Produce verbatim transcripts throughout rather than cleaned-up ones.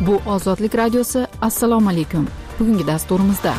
Bu Ozodlik radiosi. Assalomu alaykum. Bugungi dasturimizda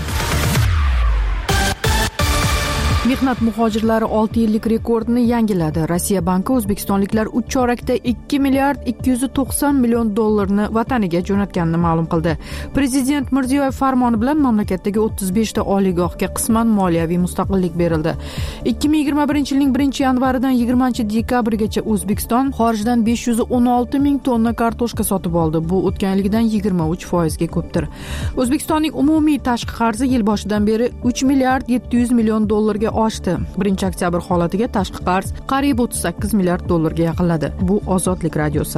mehnat muhojirlari olti yillik rekordni yangiladi. Rossiya banki O'zbekistonliklar uch chorakda ikki milliard ikki yuz to'qson million dollarni vataniga jo'natganini ma'lum qildi. Prezident Mirziyoyev farmoni bilan mamlakatdagi o'ttiz beshta oliygohga qisman moliyaviy mustaqillik berildi. ikki ming yigirma birinchi yilning birinchi yanvaridan yigirmanchi dekabrgacha O'zbekiston xorijdan besh yuz o'n olti ming tonna kartoshka sotib oldi. Bu o'tgan yildan yigirma uch foizga ko'pdir. O'zbekistonning umumiy tashqi qarzi yil boshidan beri uch milliard yetti yuz million dollarga oshdi. birinchi oktyabr holatiga tashqi qarz qariyb o'ttiz sakkiz milliard dollarga yaqinladi. Bu Ozodlik radiosi.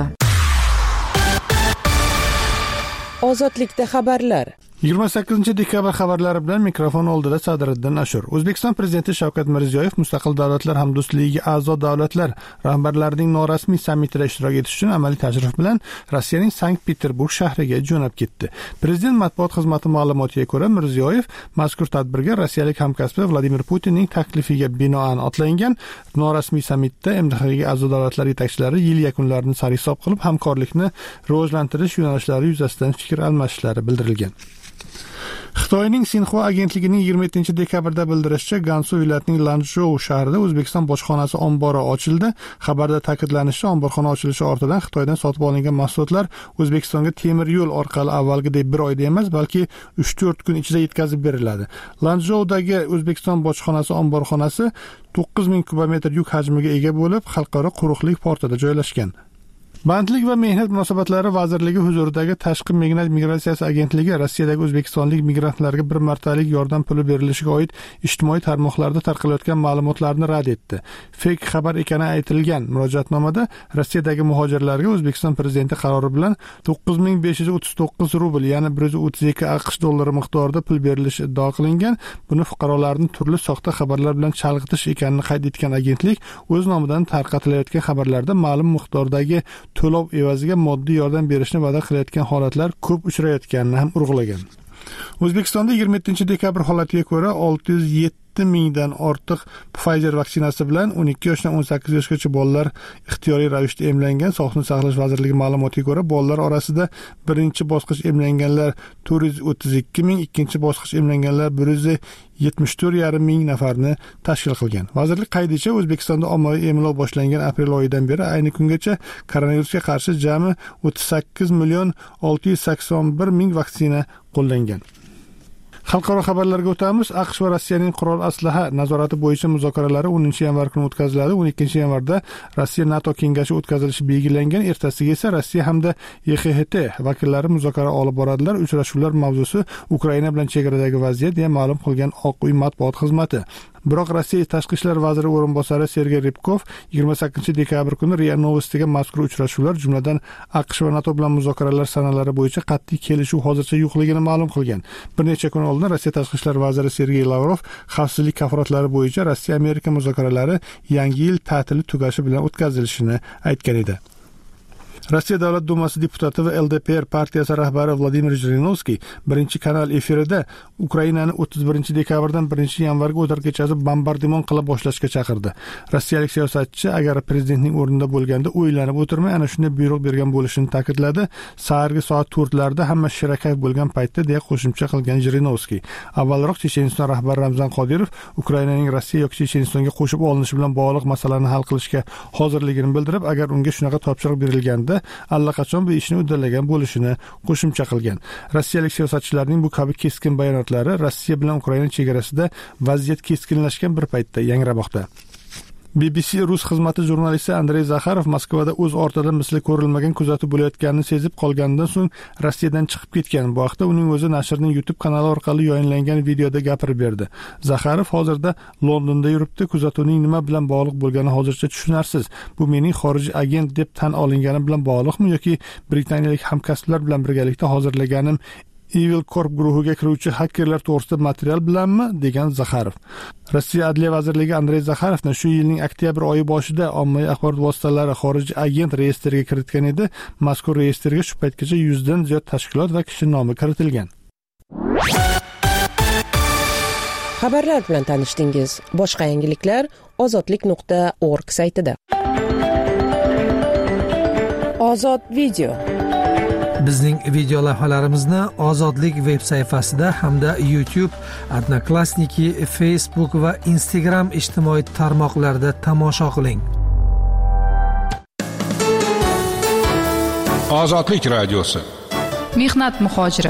Ozodlikda xabarlar. yigirma sakkizinchi dekabr xabarlari bilan mikrofon oldida Sadriddin Ashur. O'zbekiston prezidenti Shavkat Mirziyoyev Mustaqil davlatlar hamdo'stligiga a'zo davlatlar rahbarlarining norasmiy sammitida ishtirok etish uchun amaliy tashrif bilan Rossiyaning Sankt-Peterburg shahriga jo'nab ketdi. Prezident matbuot xizmati ma'lumotiga ko'ra, Mirziyoyev mazkur tadbirga rossiyalik hamkasbi Vladimir Putinning taklifiga binoan otlangan norasmiy sammitda M D Hga a'zo davlatlar yetakchilari yil yakunlarini sarhisob qilib, hamkorlikni rivojlantirish yo'nalishlari yuzasidan fikr almashishlari bildirilgan. Xitoyning Sinxua agentligining yigirma yettinchi dekabrda bildirishicha, Gansu viloyatining Lanzhou shahrida O'zbekiston bojxonasi ombori ochildi. Xabarda ta'kidlanishicha, omborxona ochilishi ortidan Xitoydan sotib olingan mahsulotlar O'zbekistonga temir yo'l orqali avvalgidek bir oyda emas, balki uch to'rt kun ichida yetkazib beriladi. Lanzhoudagi O'zbekiston bojxonasi omborxonasi to'qqiz ming kubometr yuk hajmiga ega bo'lib, xalqaro quruqlik portida joylashgan. Bandlik va mehnat munosabatlari vazirligi huzuridagi Tashqi mehnat migratsiyasi agentligi Rossiyadagi o'zbekistonlik migrantlarga bir martalik yordam puli berilishiga oid ijtimoiy tarmoqlarda tarqalayotgan ma'lumotlarni rad etdi. Fake xabar ekani aytilgan murojaatnomada Rossiyadagi muhojirlarga O'zbekiston prezidenti qarori bilan to'qqiz ming besh yuz o'ttiz to'qqiz rubl, ya'ni bir yuz o'ttiz ikki AQSh dollari miqdorida pul berilishi iddao qilingan. Buni fuqarolarning turli soxta xabarlar bilan chalg'itish ekanini qayd etgan agentlik o'z nomidan tarqatilayotgan xabarlarda ma'lum miqdordagi to'lov evaziga moddiy yordam berishni va'da qilayotgan holatlar ko'p uchrayotganini ham urg'ulagan. O'zbekistonda yigirma yettinchi dekabr holatiga ko'ra olti yuz yetti mingdan ortiq Pfizer vaksinasi bilan o'n ikki yoshdan o'n sakkiz yoshgacha bolalar ixtiyoriy ravishda emlangan. Sog'liqni saqlash vazirligi ma'lumotiga ko'ra, bolalar orasida birinchi bosqich emlanganlar to'rt yuz o'ttiz ikki ming, ikkinchi bosqich emlanganlar bir yuz yetmish to'rt yarim ming nafarni tashkil qilgan. Vazirlik qaydicha, O'zbekistonda ommaviy emlov boshlangan aprel oyidan beri ayni kungacha koronavirusga qarshi jami o'ttiz sakkiz million olti yuz sakson bir ming vaksina qo'llangan. Xalqaro xabarlarga o'tamiz. AQSh va Rossiyaning qurol aslaha nazorati bo'yicha muzokaralari o'ninchi yanvar kuni o'tkaziladi. o'n ikkinchi yanvarda Rossiya NATO kengashi o'tkazilishi belgilangan. Ertasiga esa Rossiya hamda E X H T vakillari muzokara olib boradilar. Uchrashuvlar mavzusi Ukraina bilan chegaradagi vaziyat deya ma'lum qilgan Oq uy matbuot xizmati. Biroq Rossiya tashqi ishlar vaziri o'rinbosari Sergey Rybkov yigirma sakkizinchi dekabr kuni Ria Novostiga mazkur uchrashuvlar, jumladan AQSh va NATO bilan muzokaralar sanalari bo'yicha qat'iy kelishuv hozircha yo'qligini ma'lum qilgan. Bir necha kun oldin Rossiya tashqi ishlar vaziri Sergey Lavrov xavfsizlik kafolatlari bo'yicha Rossiya Amerika muzokaralari yangi yil ta'tili tugashi bilan o'tkazilishini aytgan edi. Rossiya Davlat dumasi deputati va L D P R partiyasi rahbari Vladimir Jirinovskiy birinchi kanal efirida Ukrainani o'ttiz birinchi dekabrdan birinchi yanvarga o'tar kechasi bombardimon qila boshlashga chaqirdi. Rossiyalik siyosatchi agar prezidentning o'rnida bo'lganda o'ylanib o'tirmay ana shunday buyruq bergan bo'lishini ta'kidladi. Sahargi soat to'rtlarda hamma shirakay bo'lgan paytda deya qo'shimcha qilgan Jirinovskiy. Avvalroq Checheniston rahbari Ramzan Qodirov Ukrainaning Rossiya yoki Chechenistonga qo'shib olinishi bilan bog'liq masalalarni hal qilishga hozirligini bildirib, agar unga shunaqa topshiriq berilganda allaqachon bu ishni uddalagan bo'lishini qo'shimcha qilgan. Rossiyalik siyosatchilarning bu kabi keskin bayonotlari Rossiya bilan Ukraina chegarasida vaziyat keskinlashgan bir paytda yangramoqda. B B C rus xizmati jurnalisti Andrey Zakharov Moskvada o'z ortidan misli ko'rilmagan kuzatib bo'layotganini sezib qolganidan so'ng Rossiyadan chiqib ketgan. Bu haqda uning o'zi nashrning YouTube kanali orqali yayinlangan videoda gapirib berdi. Zakharov hozirda Londonda yuribdi. Kuzatuvning nima bilan bog'liq bo'lgani hozircha tushunarsiz. Bu mening xorijiy agent deb tan olingani bilan bog'liqmi yoki britaniyalik hamkasblar bilan birgalikda hozirlaganim Evil Corp guruhiga kiruvchi hakkerlar to'g'risida material bilanmi, degan Zakharov. Rossiya Adliya vazirligi Andrey Zakharovni shu yilning oktyabr oyi boshida ommaviy axborot vositalari xorijiy agent reyestriga kiritgan edi. Mazkur reyestrga shu paytgacha yuzdan ziyod tashkilot va kishi nomi kiritilgan. Xabarlar bilan tanishdingiz. Boshqa yangiliklar ozodlik nuqta org saytida. Ozod video. Bizning video lavhalarimizni Ozodlik veb sayfasida hamda YouTube, Odnoklassniki, Facebook va Instagram ijtimoiy tarmoqlarida tomosha qiling. Ozodlik radiosi. Mehnat muhojiri.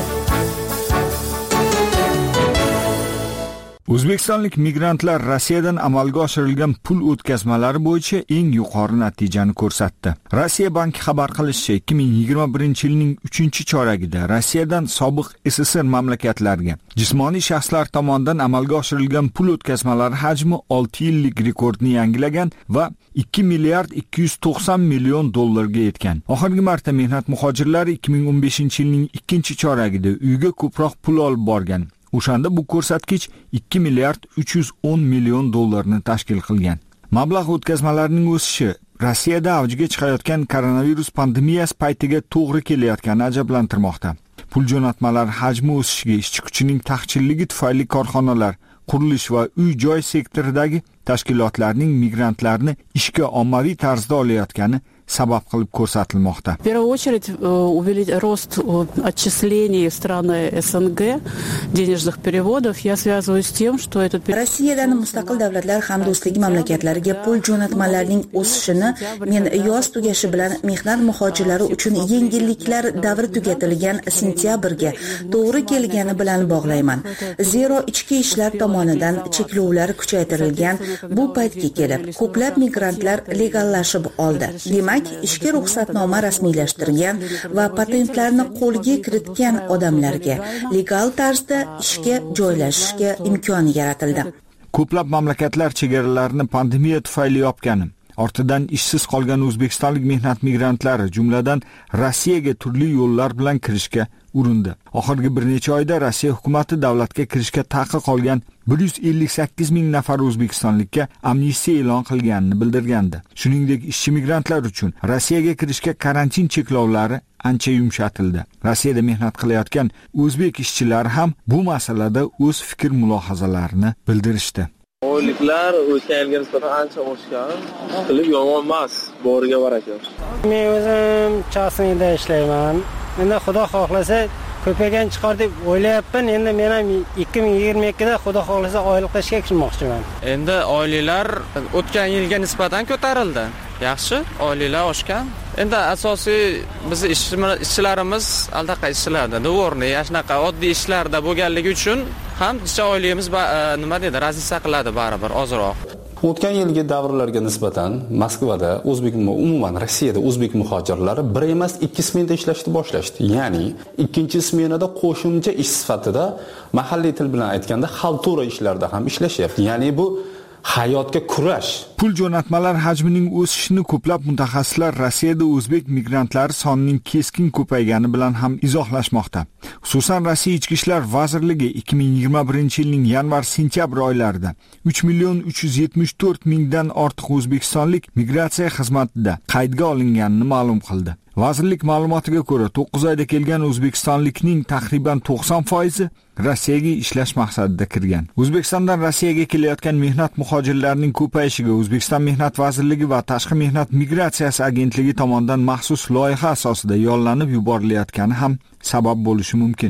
O'zbekistonlik migrantlar Rossiyadan amalga oshirilgan pul o'tkazmalari bo'yicha eng yuqori natijani ko'rsatdi. Rossiya banki xabar qilishicha, ikki ming yigirma birinchi yilning uchinchi choragida Rossiyadan sobiq S S R mamlakatlarga jismoniy shaxslar tomonidan amalga oshirilgan pul o'tkazmalari hajmi olti yillik rekordni yangilagan va ikki milliard ikki yuz to'qson million dollarga yetgan. Oxirgi marta mehnat muhojirlari ikki ming o'n beshinchi yilning ikkinchi choragida uyga ko'proq pul olib borgan. O'shanda bu ko'rsatkich ikki milliard uch yuz o'n million dollarni tashkil qilgan. Mablag' o'tkazmalarining o'sishi Rossiyada avjiga chiqayotgan koronavirus pandemiyasi paytiga to'g'ri kelayotgani ajablantirmoqda. Pul jo'natmalari hajmi o'sishiga ishchi kuchining taqchilligi tufayli korxonalar, qurilish va uy-joy sektoridagi tashkilotlarning migrantlarni ishga ommaviy tarzda olayotgani sabab qilib ko'rsatilmoqda. В первую очередь увеличить рост отчислений в страны СНГ, денежных переводов, я связываю с тем, что этот Rossiyadan mustaqil davlatlar hamdo'stligi mamlakatlariga pul jo'natmalarining o'sishini men yoz tugashi bilan mehnat muhojirlari uchun yengilliklar davri tugatilgan sentyabrga to'g'ri kelgani bilan bog'layman. Zero ichki ishlar tomonidan cheklovlar kuchaytirilgan bu paytga kelib ko'plab migrantlar legallashib oldi. Demak, ishga ruxsatnoma rasmiylashtirgan va patentlarni qo'lga kiritgan odamlarga legal tarzda ishga joylashishga imkon yaratildi. Ko'plab mamlakatlar chegaralarini pandemiya tufayli yopgani, ortidan ishsiz qolgan o'zbekistonlik mehnat migrantlari, jumladan Rossiyaga turli yo'llar bilan kirishga urindi. Oxirgi bir necha oyda Rossiya hukumatı davlatga kirishga taqiq qolgan bir yuz ellik sakkiz ming nafar o'zbekistonlikka amnistiya e'lon qilganini bildirgandi. Shuningdek, ishchi migrantlar uchun Rossiyaga kirishga karantin cheklovlari ancha yumshatildi. Rossiyada mehnat qilayotgan o'zbek ishchilari ham bu masalada o'z fikr mulohazalarini bildirishdi. Oyliklar o'tgan yilga nisbatan ancha oshgan. Qilib yomon emas, boriga baraka. Men o'zim chasnida ishlayman. Endi Xudo xohlasa ko'paygan chiqar deb o'ylayapman. Endi men ham ikki ming yigirma ikkida Xudo xohlasa oylikda ishga kirmoqchiman. Endi oyliklar o'tgan yilga nisbatan ko'tarildi. Yaxshi, oyliklar oshgan. Endi asosiy bizni ishchilarimiz aldaqa ishlarda, do'g'ri, shunaqa oddiy ishlarda bo'lganligi uchun ham qisqa oyligimiz nima deydi, razisa qiladi baribir ozroq. O'tgan yilgi davrlarga nisbatan Moskvada o'zbek umuman Rossiyada o'zbek muhojirlari bir emas ikki smenada ishlashni boshlashdi. Ya'ni ikkinchi smenada qo'shimcha ish sifatida mahalliy til bilan aytganda xaltura ishlarda ham ishlashyapti. Ya'ni bu hayotga kurash. Pul jo'natmalar hajmining o'sishini ko'plab mutaxassislar Rossiyada o'zbek migrantlari sonining keskin ko'paygani bilan ham izohlashmoqda. Xususan, Rossiya Ichki ishlar vazirligi ikki ming yigirma birinchi yilning yanvar-sentyabr oylarida uch million uch yuz yetmish to'rt mingdan ortiq o'zbekistonlik migratsiya xizmatida qaydga olinganini ma'lum qildi. Vazirlik ma'lumotiga ko'ra, to'qqiz oyda kelgan o'zbekistonlikning taxriban to'qson foizi Rossiyaga ishlash maqsadida kirgan. O'zbekistondan Rossiyaga kelayotgan mehnat muhojirlarining ko'payishiga O'zbekiston Mehnat vazirligi va Tashqi mehnat migratsiyasi agentligi tomonidan maxsus loyiha asosida yo'llanib yuborilayotgani ham sabab bo'lishi mumkin.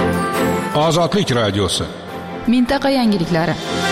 Ozodlik radiosi. Mintaqa yangiliklari.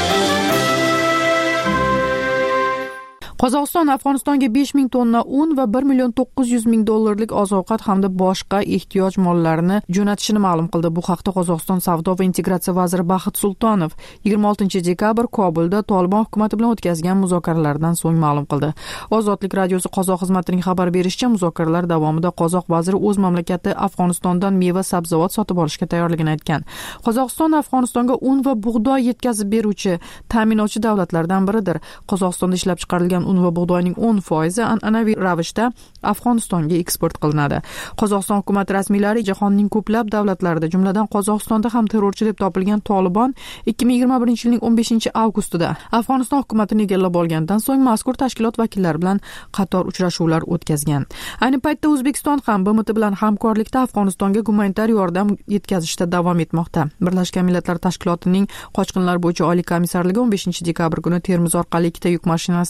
Qozog'iston Afg'onistonga besh ming tonna un va bir million to'qqiz yuz ming dollarlik oziq-ovqat hamda boshqa ehtiyoj mollarini jo'natishini ma'lum qildi. Bu haqda Qozog'iston Savdo va integratsiya vaziri Baxit Sultonov yigirma oltinchi dekabr Kobulda Tolibon hukumati bilan o'tkazgan muzokaralardan so'ng ma'lum qildi. Ozodlik radiosi Qozoq xizmatining xabar berishicha, muzokaralar davomida Qozoq vaziri o'z mamlakati Afg'onistondan meva-sabzavot sotib olishga tayyorligini aytgan. Qozog'iston Afg'onistonga un va bug'doy yetkazib beruvchi, ta'minlovchi davlatlardan biridir. Qozog'istonda ishlab chiqarilgan un va bug'doyning o'n foizi an'anaviy ravishda Afg'onistonga eksport qilinadi. Qozog'iston hukumati rasmiylari jahonning ko'plab davlatlarida, jumladan Qozog'istonda ham terrorchi deb topilgan Tolibon ikki ming yigirma birinchi yilning o'n beshinchi avgustida Afg'oniston hukumatini egallab olgandan so'ng mazkur tashkilot vakillari bilan qator uchrashuvlar o'tkazgan. Ayni paytda O'zbekiston ham B M T bilan hamkorlikda Afg'onistonga gumanitar yordam yetkazishda davom etmoqda. Birlashgan Millatlar Tashkilotining qochqinlar bo'yicha oliy komissarligi o'n beshinchi dekabr kuni Termiz orqali ikkita yuk mashinasida Afg'oniston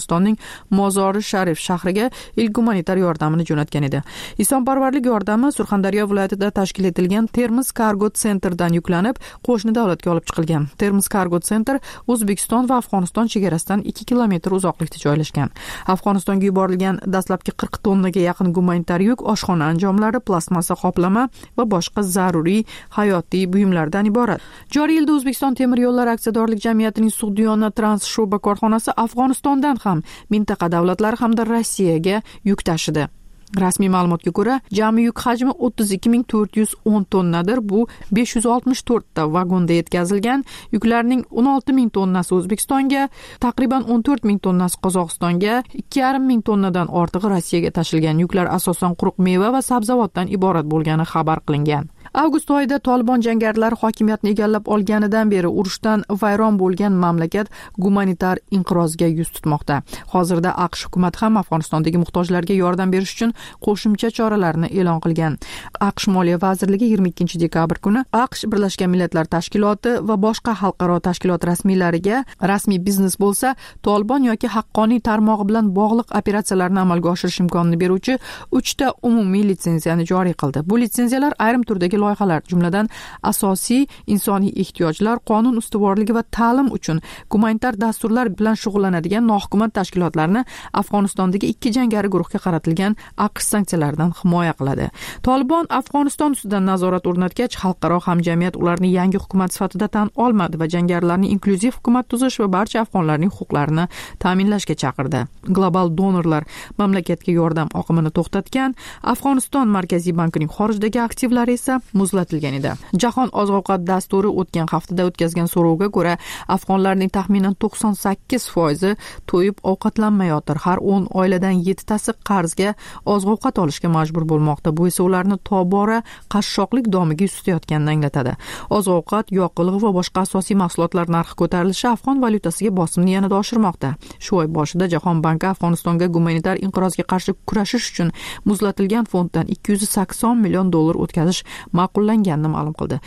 Afg'onistonning Mozori Sharif shahriga ilk gumanitar yordamini jo'natgan edi. Insonparvarlik yordami Surxondaryo viloyatida tashkil etilgan Termiz Cargo Centerdan yuklanib, qo'shni davlatga olib chiqilgan. Termiz Cargo Center O'zbekiston va Afg'oniston chegarasidan ikki kilometr uzoqlikda joylashgan. Afg'onistonga yuborilgan dastlabki qirq tonnaga yaqin gumanitar yuk oshxona anjomlari, plastmassa qoplama va boshqa zaruriy hayotiy buyumlardan iborat. Joriy yilda O'zbekiston temir yo'llari aksiyadorlik jamiyatining Sug'diyona trans sho'ba korxonasi Afg'onistondan ham mintaqa davlatlari hamda Rossiyaga yuk tashidi. Rasmiy ma'lumotga ko'ra, jami yuk hajmi o'ttiz ikki ming to'rt yuz o'n tonnadir. Bu besh yuz oltmish to'rt ta vagonda yetkazilgan. Yuklarning o'n olti ming tonnasi O'zbekistonga, taqriban o'n to'rt ming tonnasi Qozog'istonga, ikki yarim ming tonnadan ortig'i Rossiyaga tashilgan. Yuklar asosan quruq meva va sabzavotdan iborat bo'lgani xabar qilingan. Avgust oyida Tolibon jangarilari hokimiyatni egallab olganidan beri urushdan vayron bo'lgan mamlakat gumanitar inqirozga yuz tutmoqda. Hozirda AQSh hukumati ham Afg'onistondagi muhtojlarga yordam berish uchun qo'shimcha choralarni e'lon qilgan. AQSh Moliya vazirligi yigirma ikkinchi dekabr kuni AQSh Birlashgan Millatlar Tashkiloti va boshqa xalqaro tashkilot rasmiylariga rasmiy biznes bo'lsa, Tolibon yoki haqqoniy tarmog'i bilan bog'liq operatsiyalarni amalga oshirish imkonini beruvchi uchta umumiy litsenziyani joriy qildi. Bu litsenziyalar ayrim turdagi loyihalar, jumladan asosiy insoniy ehtiyojlar, qonun ustuvorligi va ta'lim uchun gumanitar dasturlar bilan shug'ullanadigan nohukumat tashkilotlarni Afg'onistondagi ikki jangari guruhga qaratilgan AQSh sanksiyalaridan himoya qiladi. Tolibon Afg'oniston ustidan nazorat o'rnatgach, xalqaro hamjamiyat ularni yangi hukumat sifatida tan olmadi va jangarilarning inklyuziv hukumat tuzish va barcha afg'onlarning huquqlarini ta'minlashga chaqirdi. Global donorlar mamlakatga yordam oqimini to'xtatgan. Afg'oniston Markaziy bankining xorijdagi aktivlari esa muzlatilgan edi. Jahon oziq-ovqat dasturi o'tgan haftada o'tkazgan so'rovga ko'ra, afg'onlarning taxminan to'qson sakkiz foizi to'yib ovqatlanmayotir. Har o'n oiladan yettitasi qarzga oziq-ovqat olishga majbur bo'lmoqda. Bu esa ularni tobora qashshoqlik domiga yuzlayotganini anglatadi. Oziq-ovqat, yoqilg'i va boshqa asosiy mahsulotlar narxi ko'tarilishi afg'on valyutasiga bosimni yanada oshirmoqda. Shu oy boshida Jahon banki Afg'onistonga gumanitar inqirozga qarshi kurashish uchun muzlatilgan fonddan ikki yuz sakson million dollar o'tkazish ma'qullanganini ma'lum qildi.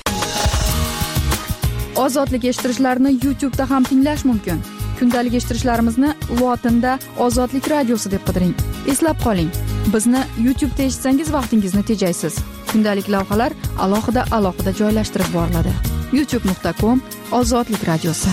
Ozodlik eshittirishlarni YouTube'da ham tinglash mumkin. Kundalik eshittirishlarimizni lotinda Ozodlik radiosi deb qidiring. Eslab qoling, bizni YouTube'da eshitsangiz vaqtingizni tejaysiz. Kundalik lavhalar alohida alohida joylashtirib boriladi. youtube nuqta com Ozodlik radiosi.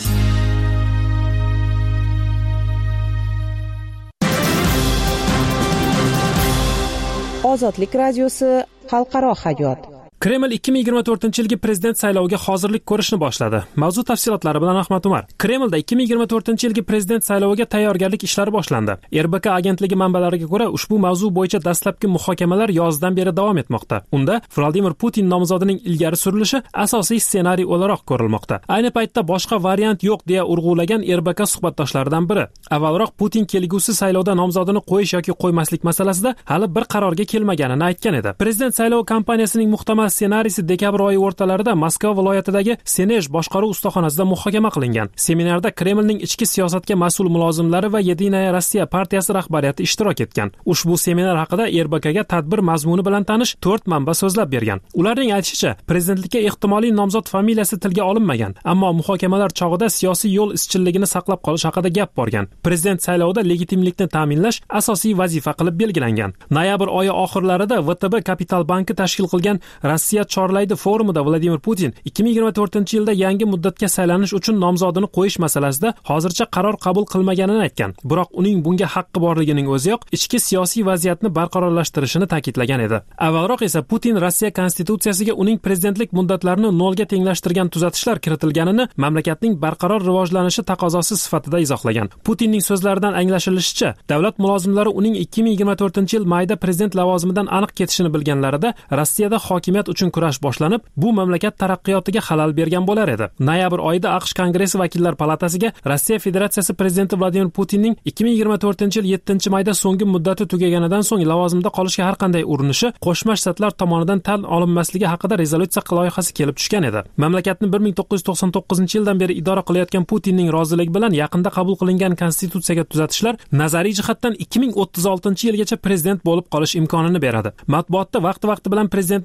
Ozodlik radiosi xalqaro hayot. Kreml ikki ming yigirma to'rtinchi yilgi prezident sayloviga hozirlik ko'rishni boshladi. Mavzu tafsilotlari bilan Ahmad Umar. Kremlda ikki ming yigirma to'rtinchi yilgi prezident sayloviga tayyorgarlik ishlari boshlandi. R B K agentligi manbalariga ko'ra, ushbu mavzu bo'yicha dastlabki muhokamalar yozdan beri davom etmoqda. Unda Vladimir Putin nomzodining ilgari surilishi asosiy ssenariy o'laroq ko'rilmoqda. Ayni paytda boshqa variant yo'q deya urg'ulagan R B K suhbatdoshlaridan biri. Avvalroq Putin kelgusi saylovda nomzodini qo'yish yoki qo'ymaslik masalasida hali bir qarorga kelmaganini aytgan edi. Prezident saylovi kampaniyasining muhtamal ssenariysi dekabr oyi o'rtalarida Moskva viloyatidagi Senej boshqaruv ustaxonasida muhokama qilingan. Seminarda Kremlning ichki siyosatga mas'ul mulozimlari va Yedinaya Rossiya partiyasi rahbariyati ishtirok etgan. Ushbu seminar haqida R B Kga tadbir mazmuni bilan tanish to'rt manba so'zlab bergan. Ularning aytishicha, prezidentlikka ehtimoliy nomzod familiyasi tilga olinmagan, ammo muhokamalar chog'ida siyosiy yo'l izchilligini saqlab qolish haqida gap borgan. Prezident saylovida legitimlikni ta'minlash asosiy vazifa qilib belgilangan. Noyabr oyi oxirlarida V T B Kapital banki tashkil qilgan Rossiya chorlaydi forumida Vladimir Putin ikki ming yigirma to'rtinchi yilda yangi muddatga saylanish uchun nomzodini qo'yish masalasida hozircha qaror qabul qilmaganini aytgan. Biroq uning bunga haqqi borligining o'ziyoq ichki siyosiy vaziyatni barqarorlashtirishini ta'kidlagan edi. Avvalroq esa Putin Rossiya konstitutsiyasiga uning prezidentlik muddatlarini nolga tenglashtirgan tuzatishlar kiritilganini mamlakatning barqaror rivojlanishi taqozosi sifatida izohlagan. Putinning so'zlaridan anglashilishicha, davlat mulozimlari uning ikki ming yigirma to'rtinchi yil mayda prezident lavozimidan aniq ketishini bilganlarida Rossiyada hokimiyat uchun kurash boshlanib, bu mamlakat taraqqiyotiga xalal bergan bo'lar edi. Noyabr oyida AQSh Kongressi vakillar palatasiga Rossiya Federatsiyasi prezidenti Vladimir Putinning ikki ming yigirma to'rtinchi yil yettinchi mayda so'nggi muddati tugaganidan so'ng lavozimda qolishga har qanday urinishi Qo'shma Shtatlar tomonidan tan olinmasligi haqida rezolyutsiya loyihasi kelib tushgan edi. Mamlakatni bir ming to'qqiz yuz to'qson to'qqizinchi yildan beri idora qilayotgan Putinning roziligi bilan yaqinda qabul qilingan konstitutsiyaga tuzatishlar nazariy jihatdan ikki ming o'ttiz oltinchi yilgacha prezident bo'lib qolish imkonini beradi. Matbuotda vaqti-vaqti bilan prezidentning vorislari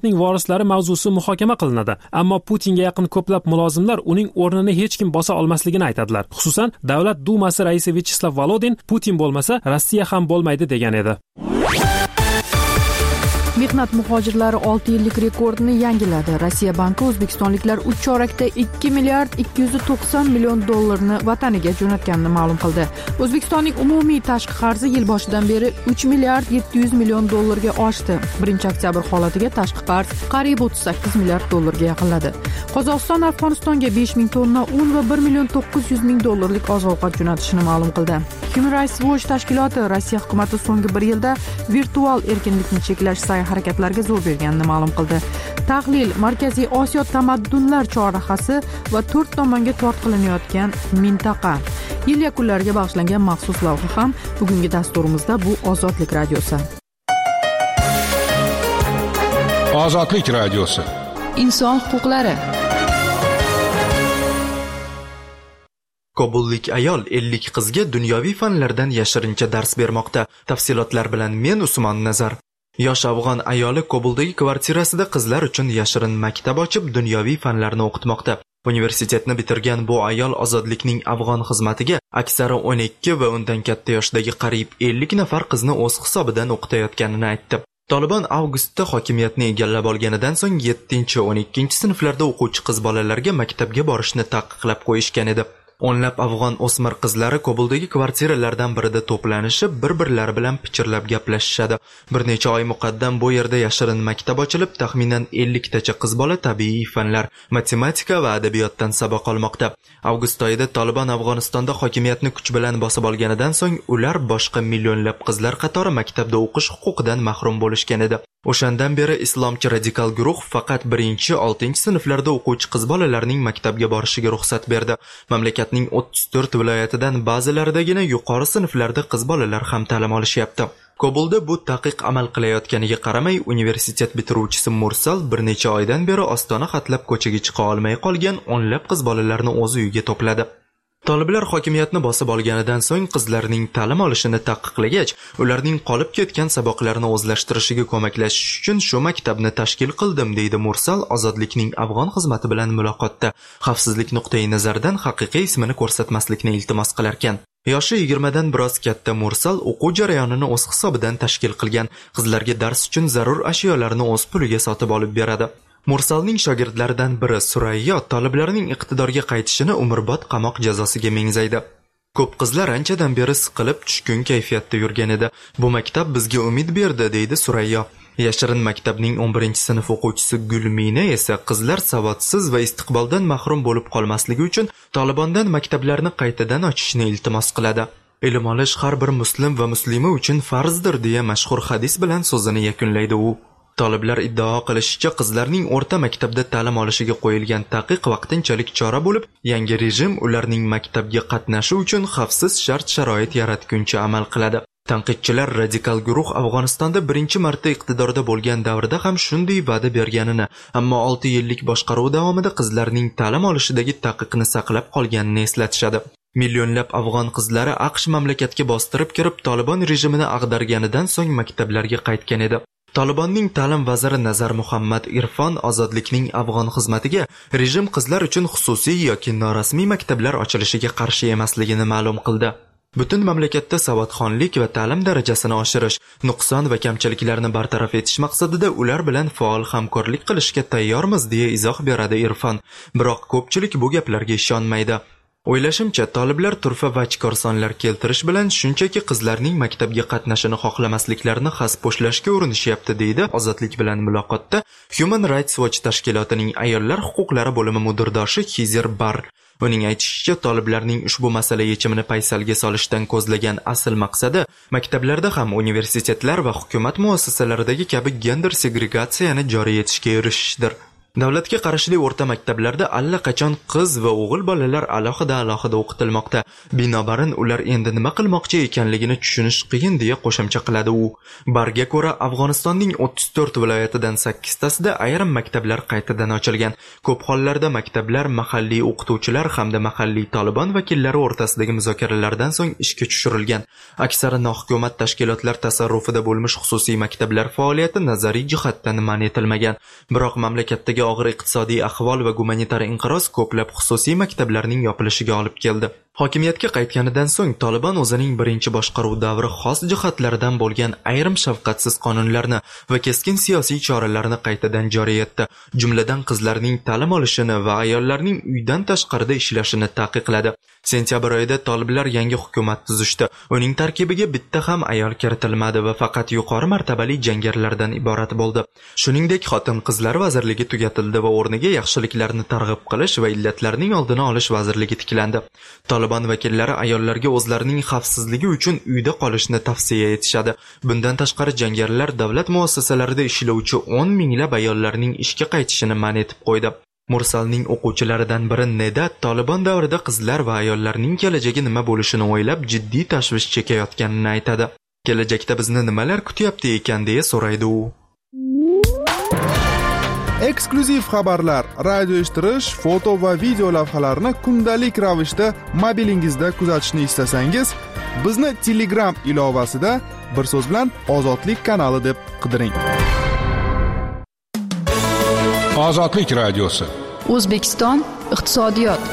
ishlari mavzusi muhokama qilinadi, ammo Putinga yaqin ko'plab mulozimlar uning o'rnini hech kim bosa olmasligini aytadilar. Xususan, Davlat Dumasi raisi Vyacheslav Volodin Putin bo'lmasa, Rossiya ham bo'lmaydi degan edi. Mehnat muhojirlari olti yillik rekordni yangiladi. Rossiya banki o'zbekistonliklar uch chorakda ikki milliard ikki yuz to'qson million dollarni vataniga jo'natganini ma'lum qildi. O'zbekistonning umumiy tashqi qarzi yil boshidan beri uch milliard yetti yuz million dollarga oshdi. birinchi oktyabr holatiga tashqi qarz qariyb o'ttiz sakkiz milliard dollarga yaqinladi. Qozog'iston Afg'onistonga besh ming tonna un va bir million to'qqiz yuz ming dollarlik oziq-ovqat jo'natishini ma'lum qildi. Human Rights Watch tashkiloti Rossiya hukumati so'nggi bir yilda virtual erkinlikni cheklash harakatlarga zo'r berganini ma'lum qildi. Tahlil Markaziy Osiyo tamaddunlar chorrahasi va to'rt tomonga tortqilinayotgan mintaqa. Yil yakunlariga bag'ishlangan maxsus lavha ham bugungi dasturimizda bu Ozodlik radiosi. Ozodlik radiosi. Inson huquqlari. Kobullik ayol ellik qizga dunyoviy fanlardan yashirincha dars bermoqda. Tafsilotlar bilan men Usmon Nazar. Yosh afg'on ayoli Kobuldagi kvartirasida qizlar uchun yashirin maktab ochib, dunyoviy fanlarni o'qitmoqda. Universitetni bitirgan bu ayol ozodlikning afg'on xizmatiga aksari o'n ikki va undan katta yoshdagi qariyb ellik nafar qizni o'z hisobidan o'qitayotganini aytdi. Taliban avgustda hokimiyatni egallab olganidan so'ng yettinchi o'n ikkinchi sinflarda o'quvchi qiz bolalarga maktabga borishni taqiqlab qo'yishgan edi. O'nlab afg'on o'smir qizlari Kobuldagi kvartiralardan birida to'planishib, bir-birlari bilan pichirlab gaplashishadi. Bir necha oy muqaddam bu yerda yashirin maktab ochilib, taxminan ellik tacha qiz bola tabiiy fanlar, matematika va adabiyotdan saboq olmoqda. Avgust oyida Taliban Afg'onistonda hokimiyatni kuch bilan bosib olganidan so'ng ular boshqa millionlab qizlar qatori maktabda o'qish huquqidan mahrum bo'lishgan edi. O'shandan beri islomchi radikal guruh faqat birinchi oltinchi sinflarda o'quvchi qiz bolalarning maktabga borishiga ruxsat berdi. Mamlakatning o'ttiz to'rt viloyatidan ba'zilaridagina yuqori sinflarda qiz bolalar ham ta'lim olishyapti. Kobulda bu taqiq amal qilayotganiga qaramay, universitet bitiruvchisi Mursal bir necha oydan beri ostona xatlab ko'chaga chiqa olmay qolgan o'nlab qiz bolalarni o'z uyiga to'pladi. Toliblar hokimiyatni bosib olganidan so'ng qizlarning ta'lim olishini taqiqlagach, ularning qolib ketgan saboqlarini o'zlashtirishiga ko'maklashish uchun shu maktabni tashkil qildim, deydi Mursal ozodlikning afg'on xizmati bilan muloqotda. Xavfsizlik nuqtai nazaridan haqiqiy ismini ko'rsatmaslikni iltimos qilar ekan. Yoshi yigirmadan biroz katta Mursal o'quv jarayonini o'z hisobidan tashkil qilgan. Qizlarga dars uchun zarur ashyolarni o'z puliga sotib olib beradi. Mursalning shogirdlaridan biri Surayyo toliblarning iqtidorga qaytishini umrbod qamoq jazosiga mengzaydi. Ko'p qizlar anchadan beri siqilib tushkun kayfiyatda yurgan edi. Bu maktab bizga umid berdi, deydi Surayyo. Yashirin maktabning o'n birinchi sinf o'quvchisi Gulmina esa qizlar savodsiz va istiqboldan mahrum bo'lib qolmasligi uchun Talibandan maktablarni qaytadan ochishni iltimos qiladi. Ilm olish har bir muslim va muslima uchun farzdir, deya mashhur hadis bilan so'zini yakunlaydi u. Toliblar iddao qilishicha, qizlarning o'rta maktabda ta'lim olishiga qo'yilgan taqiq vaqtinchalik chora bo'lib, yangi rejim ularning maktabga qatnashi uchun xavfsiz shart-sharoit yaratguncha amal qiladi. Tanqidchilar radikal guruh Afg'onistonda birinchi marta iqtidorda bo'lgan davrda ham shunday va'da berganini, ammo olti yillik boshqaruv davomida qizlarning ta'lim olishidagi taqiqni saqlab qolganini eslatishadi. Millionlab afg'on qizlari AQSh mamlakatga bostirib kirib, Taliban rejimini ag'darganidan so'ng maktablarga qaytgan edi. Talibanning ta'lim vaziri Nazar Muhammad Irfon ozodlikning afg'on xizmatiga rejim qizlar uchun xususiy yoki norasmiy maktablar ochilishiga qarshi emasligini ma'lum qildi. Butun mamlakatda savodxonlik va ta'lim darajasini oshirish, nuqson va kamchiliklarni bartaraf etish maqsadida ular bilan faol hamkorlik qilishga tayyormiz, deya izoh beradi Irfon. Biroq ko'pchilik bu gaplarga ishonmaydi. O'ylashimcha, toliblar turfa va chikorsonlar keltirish bilan shunchaki qizlarning maktabga qatnashini xohlamasliklarini xaspo'shlashga urinishyapti, deydi ozodlik bilan muloqotda Human Rights Watch tashkilotining ayollar huquqlari bo'limi mudirdoshi Kizer Bar. Uning aytishicha, toliblarning ushbu masala yechimini paysalga solishdan ko'zlagan asl maqsadi maktablarda ham universitetlar va hukumat muassasalaridagi kabi gender segregatsiyani joriy etishga erishishdir. Davlatga qarashli o'rta maktablarda allaqachon qiz va o'g'il bolalar alohida-alohida o'qitilmoqda. Binobarin ular endi nima qilmoqchi ekanligini tushunish qiyin deya qo'shimcha qiladi u. Barga ko'ra, Afg'onistonning o'ttiz to'rt viloyatidan sakkiztasida ayrim maktablar qaytadan ochilgan. Ko'p hollarda maktablar mahalliy o'qituvchilar hamda mahalliy Taliban vakillari o'rtasidagi muzokaralardan so'ng ishga tushirilgan. Aksari nohukumat tashkilotlar tasarrufida bo'lmish xususiy maktablar faoliyati nazariy jihatdan man etilmagan. Biroq mamlakatdagi og'ir iqtisodiy ahvol va gumanitar inqiroz ko'plab xususiy maktablarning yopilishiga olib keldi. Hokimiyatga qaytganidan so'ng Taliban o'zining birinchi boshqaruv davri xos jihatlaridan bo'lgan ayrim shafqatsiz qonunlarni va keskin siyosiy choralarni qaytadan joriy etdi. Jumladan qizlarning ta'lim olishini va ayollarning uydan tashqarida ishlashini taqiqladi. Sentyabr oyida toliblar yangi hukumat tuzishdi. Uning tarkibiga bitta ham ayol kiritilmadi va faqat yuqori martabali jangarilardan iborat bo'ldi. Shuningdek, xotin-qizlar vazirligi tugatildi va o'rniga yaxshiliklarni targ'ib qilish va illatlarning oldini olish vazirligi tiklandi. Taliban vakillari ayollarga o'zlarining xavfsizligi uchun uyda qolishni tavsiya etishadi. Bundan tashqari jangarilar davlat muassasalarida ishlovchi o'n minglab ayollarning ishga qaytishini man etib qo'ydi. Mursalning o'quvchilaridan biri Neda Taliban davrida qizlar va ayollarning kelajagi nima bo'lishini o'ylab jiddiy tashvish chekayotganini aytadi. Kelajakda bizni nimalar kutyapti ekan deya so'raydi u. Eksklyuziv xabarlar, radio eshittirish, foto va video lavhalarni kundalik ravishda mobilingizda kuzatishni istasangiz, bizni Telegram ilovasida bir so'z bilan Ozodlik kanali deb qidiring. Ozodlik radiosi. O'zbekiston iqtisodiyot.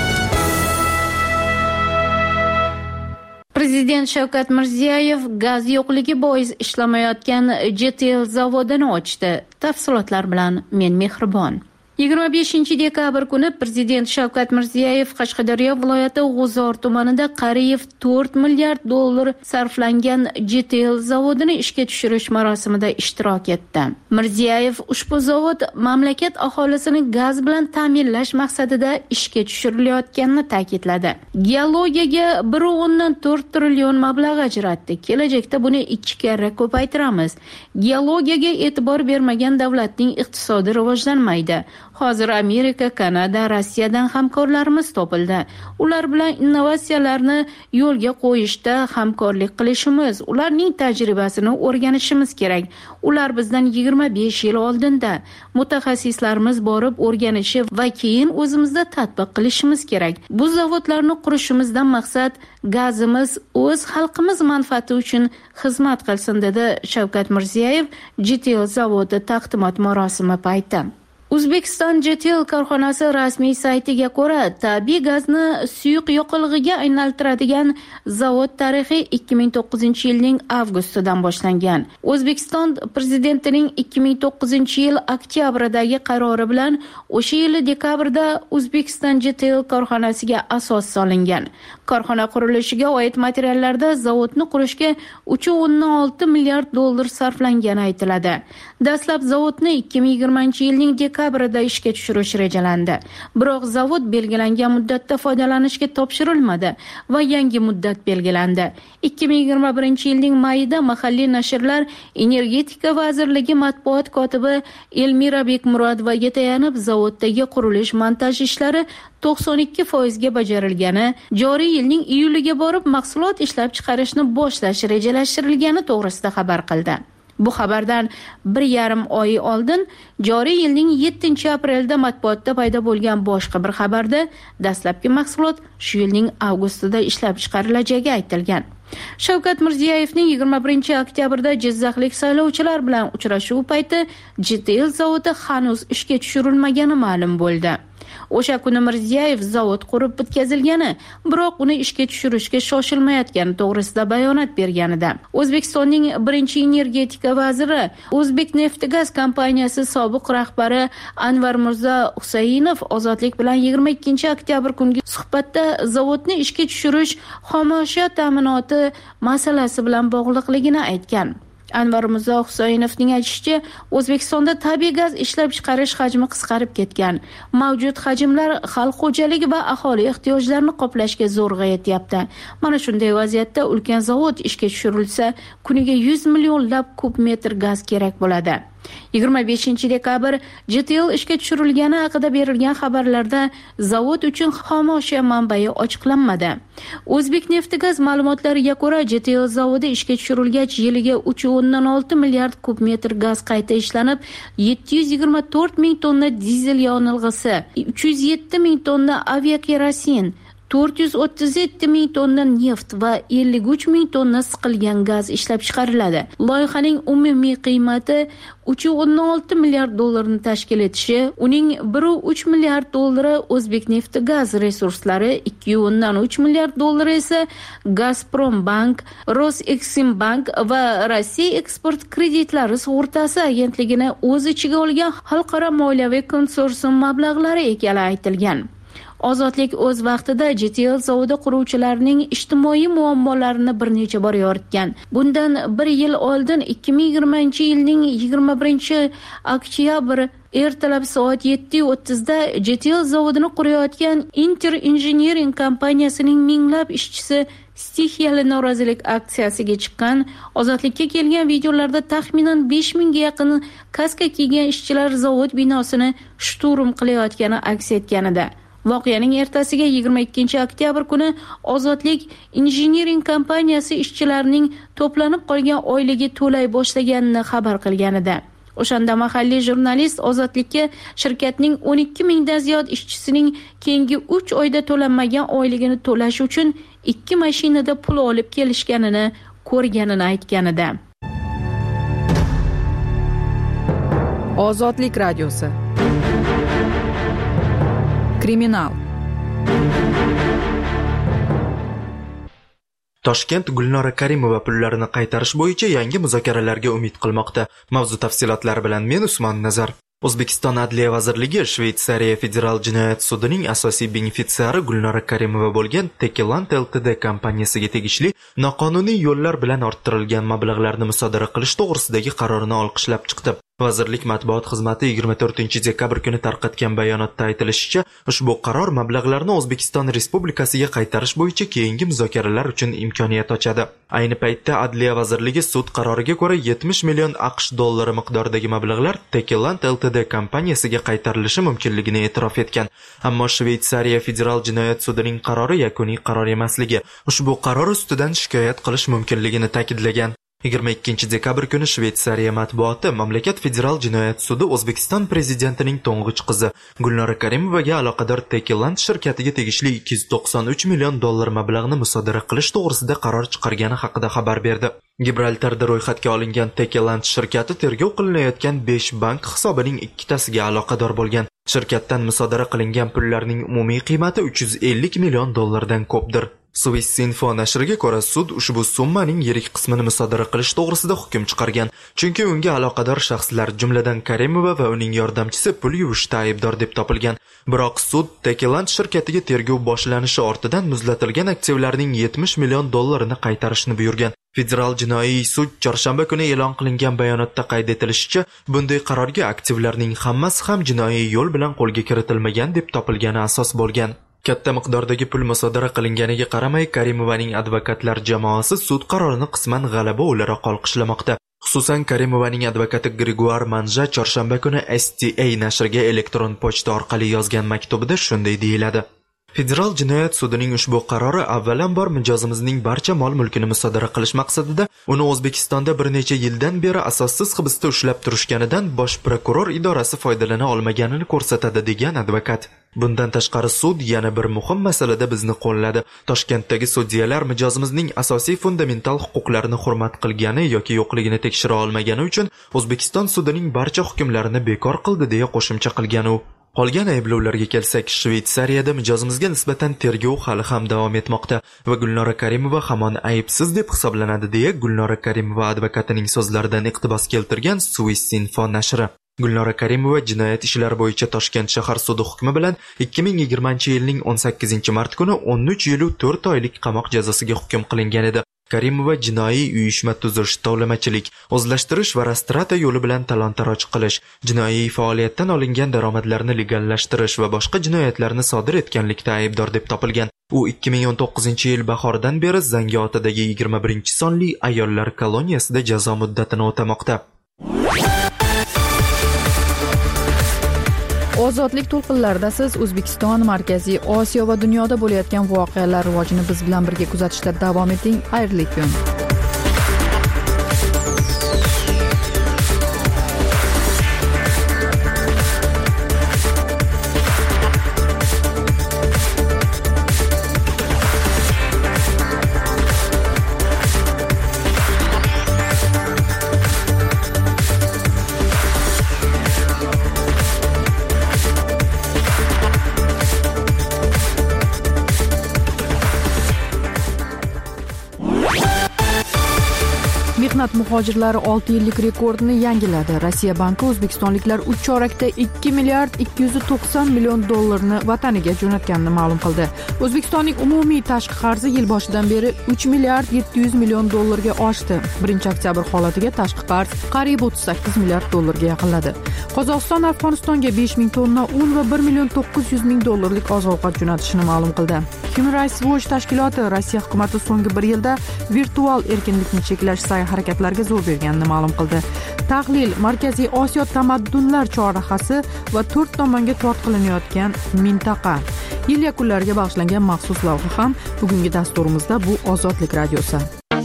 Prezident Shavkat Mirziyoyev gaz yo'qligi bois ishlamayotgan J T L zavodini ochdi. Tafsilotlar bilan men Mehribon. yigirma beshinchi dekabr kuni Prezident Shavkat Mirziyoyev Qashqadaryo viloyati G'uzor tumanida qariyb to'rt milliard dollar sarflangan J T L zavodini ishga tushirish marosimida ishtirok etdi. Mirziyoyev ushbu zavod mamlakat aholisini gaz bilan ta'minlash maqsadida ishga tushirilayotganini ta'kidladi. Geologiyaga bir o'ndan to'rt trillion mablag' ajratdi. Kelajakda buni ikki karra ko'paytiramiz. Geologiyaga e'tibor bermagan davlatning iqtisodi rivojlanmaydi. Hozir Amerika, Kanada, Rossiyadan hamkorlarimiz topildi. Ular bilan innovatsiyalarni yo'lga qo'yishda hamkorlik qilishimiz, ularning tajribasini o'rganishimiz kerak. Ular bizdan yigirma besh yil oldinda. Mutaxassislarimiz borib o'rganishi va keyin o'zimizda tatbiq qilishimiz kerak. Bu zavodlarni qurishimizdan maqsad gazimiz o'z xalqimiz manfaati uchun xizmat qilsin, dedi Shavkat Mirziyoyev J T L zavodi taqdimot marosimi payti. O'zbekiston J T L korxonasi rasmiy saytiga ko'ra, tabiiy gazni suyuq yoqilg'iga aylantiradigan zavod tarixi ikki ming to'qqizinchi yilning avgustidan boshlangan. O'zbekiston prezidentining ikki ming to'qqizinchi yil oktyabrdagi qarori bilan o'sha yili dekabrda O'zbekiston J T L korxonasiga asos solingan. Korxona qurilishiga oid materiallarda zavodni qurishga uch nuqta olti milliard dollar sarflangani aytiladi. Dastlab zavodni ikki ming yigirmanchi yilning dekabrida ishga tushirish rejalandi. Biroq zavod belgilangan muddatda foydalanishga topshirilmadi va yangi muddat belgilandi. ikki ming yigirma birinchi yilning mayida mahalliy nashrlar Energetika vazirligi matbuot kotibi Elmira Bekmurodovaga tayanib, zavoddagi qurilish montaj ishlari to'qson ikki foiz ga bajarilgani, joriy yilning iyuliga borib mahsulot ishlab chiqarishni boshlash rejalashtirilgani to'g'risida xabar qildi. Bu xabardan bir yarim oy oldin joriy yilning yettinchi aprelda matbuotda paydo bo'lgan boshqa bir xabarda dastlabki mahsulot shu yilning avgustida ishlab chiqarilajagi aytilgan. Shavkat Mirziyoyevning yigirma birinchi oktyabrda Jizzaxlik saylovchilar bilan uchrashuvi payti J T L zavodi hanuz ishga tushirilmagani ma'lum bo'ldi. O'sha kuni Mirziyoyev zavod qurib bitkazilgani, biroq uni ishga tushirishga shoshilmayotgani to'g'risida bayonot berganida. O'zbekistonning birinchi energetika vaziri, O'zbekneftgaz kompaniyasi sobiq rahbari Anvar Mirzo Husaynov Ozodlik bilan yigirma ikkinchi oktyabr kungi suhbatda zavodni ishga tushirish xomashyo ta'minoti masalasi bilan bog'liqligini aytgan. Anvar Mirzo Husaynovning aytishicha, O'zbekistonda tabiiy gaz ishlab chiqarish hajmi qisqarib ketgan. Mavjud hajmlar xalq xo'jaligi va aholi ehtiyojlarini qoplashga zo'rg'a yetyapti. Mana shunday vaziyatda ulkan zavod ishga tushirilsa, kuniga yuz millionlab kub metr gaz kerak bo'ladi. yigirma beshinchi dekabr J T L ishga tushirilgani haqida berilgan xabarlarda zavod uchun xom ashyo manbai ochiqlanmadi. O'zbekneftgaz ma'lumotlariga ko'ra, J T L zavodi ishga tushirilgach, yiliga uch o'ndan olti milliard kub metr gaz qayta ishlanib, yetti yuz yigirma to'rt ming tonna dizel yonilg'isi, uch yuz yetti ming tonna aviakerosin, to'rt yuz o'ttiz yetti ming tonna neft va ellik uch ming tonna siqilgan gaz ishlab chiqariladi. Loyihaning umumiy qiymati uch o'ndan olti milliard dollarni tashkil etishi, uning bir uch milliard dollari O'zbekneftgaz resurslari, ikki o'ndan uch milliard dollari esa Gazprombank, Roseximbank va Rossiya eksport kreditlari sug'urtasi agentligini o'z ichiga olgan xalqaro moliyaviy konsorsium mablag'lari ekani aytilgan. Ozodlik o'z vaqtida J T L zavodi quruvchilarining ijtimoiy muammolarini bir necha bor yoritgan. Bundan bir yil oldin ikki ming yigirmanchi yilning yigirma birinchi oktyabr ertalab soat yetti o'ttizda J T L zavodini qurayotgan Inter Engineering kompaniyasining minglab ishchisi stixiyali norozilik aksiyasiga chiqqan. Ozodlikka kelgan videolarda taxminan besh mingga yaqin kaska kiygan ishchilar zavod binosini shturm qilayotgani aks etgan edi. Voqeaning ertasiga yigirma ikkinchi oktyabr kuni Ozodlik Engineering kompaniyasi ishchilarining to'planib qolgan oyligi to'lay boshlaganini xabar qilgan edi. O'shanda mahalliy jurnalist Ozodlikka shirkatning o'n ikki mingdan ziyod ishchisining keyingi uch oyda to'lanmagan oyligini to'lash uchun ikki mashinada pul olib kelishganini ko'rganini aytgan edi. Ozodlik radiosi. Kriminal. Toshkent Gulnora Karimova pullarini qaytarish bo'yicha yangi muzokaralarga umid qilmoqda. Mavzu tafsilotlari bilan men Usmon Nazar. O'zbekiston Adliya vazirligi Shveysariya federal jinoyat sudining asosiy benefitsiari Gulnora Karimova bo'lgan Tekiland Ltd kompaniyasiga tegishli noqonuniy yo'llar bilan orttirilgan mablag'larni musodara qilish to'g'risidagi qarorini olqishlab chiqdi. Vazirlik matbuot xizmati yigirma to'rtinchi dekabr kuni tarqatgan bayonotda aytilishicha, ushbu qaror mablag'larni O'zbekiston Respublikasiga qaytarish bo'yicha keyingi muzokaralar uchun imkoniyat ochadi. Ayni paytda Adliya vazirligi sud qaroriga ko'ra yetmish million AQSh dollari miqdoridagi mablag'lar Tekiland Ltd kompaniyasiga qaytarilishi mumkinligini e'tirof etgan. Ammo Shveysariya federal jinoyat sudining qarori yakuniy qaror emasligi, ushbu qaror ustidan shikoyat qilish mumkinligini ta'kidlagan. yigirma ikkinchi dekabr kuni Shveysariya matbuoti mamlakat federal jinoyat sudi O'zbekiston prezidentining to'ng'ich qizi Gulnora Karimovaga aloqador Tekiland shirkatiga tegishli ikki yuz to'qson uch million dollar mablag'ni musodara qilish to'g'risida qaror chiqargani haqida xabar berdi. Gibraltarda ro'yxatga olingan Tekiland shirkati tergov qilinayotgan besh bank hisobining ikkitasiga aloqador bo'lgan. Shirkatdan musodara qilingan pullarning umumiy qiymati uch yuz ellik million dollardan ko'pdir. Swissinfo nashriga ko'ra, sud ushbu summaning yirik qismini musodara qilish to'g'risida hukm chiqargan, chunki unga aloqador shaxslar, jumladan Karimova va uning yordamchisi pul yuvishda aybdor deb topilgan. Biroq sud Tekiland shirkatiga tergov boshlanishi ortidan muzlatilgan aktivlarning yetmish million dollarini qaytarishni buyurgan. Federal jinoiy sud chorshanba kuni e'lon qilingan bayonotda qayd etilishicha, bunday qarorga aktivlarning hammasi ham jinoiy yo'l bilan qo'lga kiritilmagan deb topilgani asos bo'lgan. Katta miqdordagi pul musodara qilinganiga qaramay, Karimovaning advokatlar jamoasi sud qarorini qisman g'alaba o'laroq olqishlamoqda. Xususan, Karimovaning advokati Gregoire Manja chorshanba kuni S T A nashriga elektron pochta orqali yozgan maktubida shunday deyiladi: Federal jinoyat sudining ushbu qarori avvalambor mijozimizning barcha mol-mulkini musodara qilish maqsadida uni O'zbekistonda bir necha yildan beri asossiz hibsda ushlab turishganidan bosh prokuror idorasi foydalana olmaganini ko'rsatadi, degan advokat. Bundan tashqari sud yana bir muhim masalada bizni qo'lladi. Toshkentdagi sudyalar mijozimizning asosiy fundamental huquqlarini hurmat qilgani yoki yo'qligini tekshira olmagani uchun O'zbekiston sudining barcha hukmlarini bekor qildi, deya qo'shimcha qilgan u. Qolgan ayblovlarga kelsak, Shveysariyada mijozimizga nisbatan tergov hali ham davom etmoqda va Gulnora Karimova hamon aybsiz deb hisoblanadi, deya Gulnora Karimova advokatining so'zlaridan iqtibos keltirgan Swissinfo nashri. Gulnora Karimova jinoyat ishlari bo'yicha Toshkent shahar sudi hukmi bilan ikki ming yigirmanchi yilning o'n sakkizinchi mart kuni o'n uch yil to'rt oylik qamoq jazosiga hukm qilingan edi. Karimova jinoiy uyushma tuzish, tovlamachilik, o'zlashtirish va rastrata yo'li bilan talon-taroj qilish, jinoiy faoliyatdan olingan daromadlarni legallashtirish va boshqa jinoyatlarni sodir etganlikda aybdor deb topilgan. U ikki ming o'n to'qqizinchi yil bahoridan beri Zangiotadagi yigirma birinchi sonli ayollar koloniyasida jazo muddatini o'tamoqda. ozodlik to'lqinlarida siz O'zbekiston, Markaziy Osiyo va dunyoda bo'layotgan voqealar rivojini biz bilan birga kuzatishda davom eting. Xayrli kun. Mehnat muhojirlari olti yillik rekordni yangiladi. Rossiya banki o'zbekistonliklar uch chorakda ikki milliard ikki yuz to'qson million dollarni vataniga jo'natganini ma'lum qildi. O'zbekistonning umumiy tashqi qarzi yil boshidan beri uch milliard yetti yuz million dollarga oshdi. birinchi oktyabr holatiga tashqi qarz qariyb o'ttiz sakkiz milliard dollarga yaqinladi. Qozog'iston Afg'onistonga besh ming tonna un va bir million to'qqiz yuz ming dollarlik oziq-ovqat jo'natishini ma'lum qildi. Human Rights Watch tashkiloti Rossiya hukumati so'nggi bir yilda virtual erkinlikni cheklash sa'y-harakatlarga zo'r berganini ma'lum qildi. Tahlil Markaziy Osiyo tamaddunlar chorrahasi va to'rt tomonga tortqilinayotgan mintaqa. Yil yakunlariga bag'ishlangan maxsus lavha ham bugungi dasturimizda bu Ozodlik radiosi.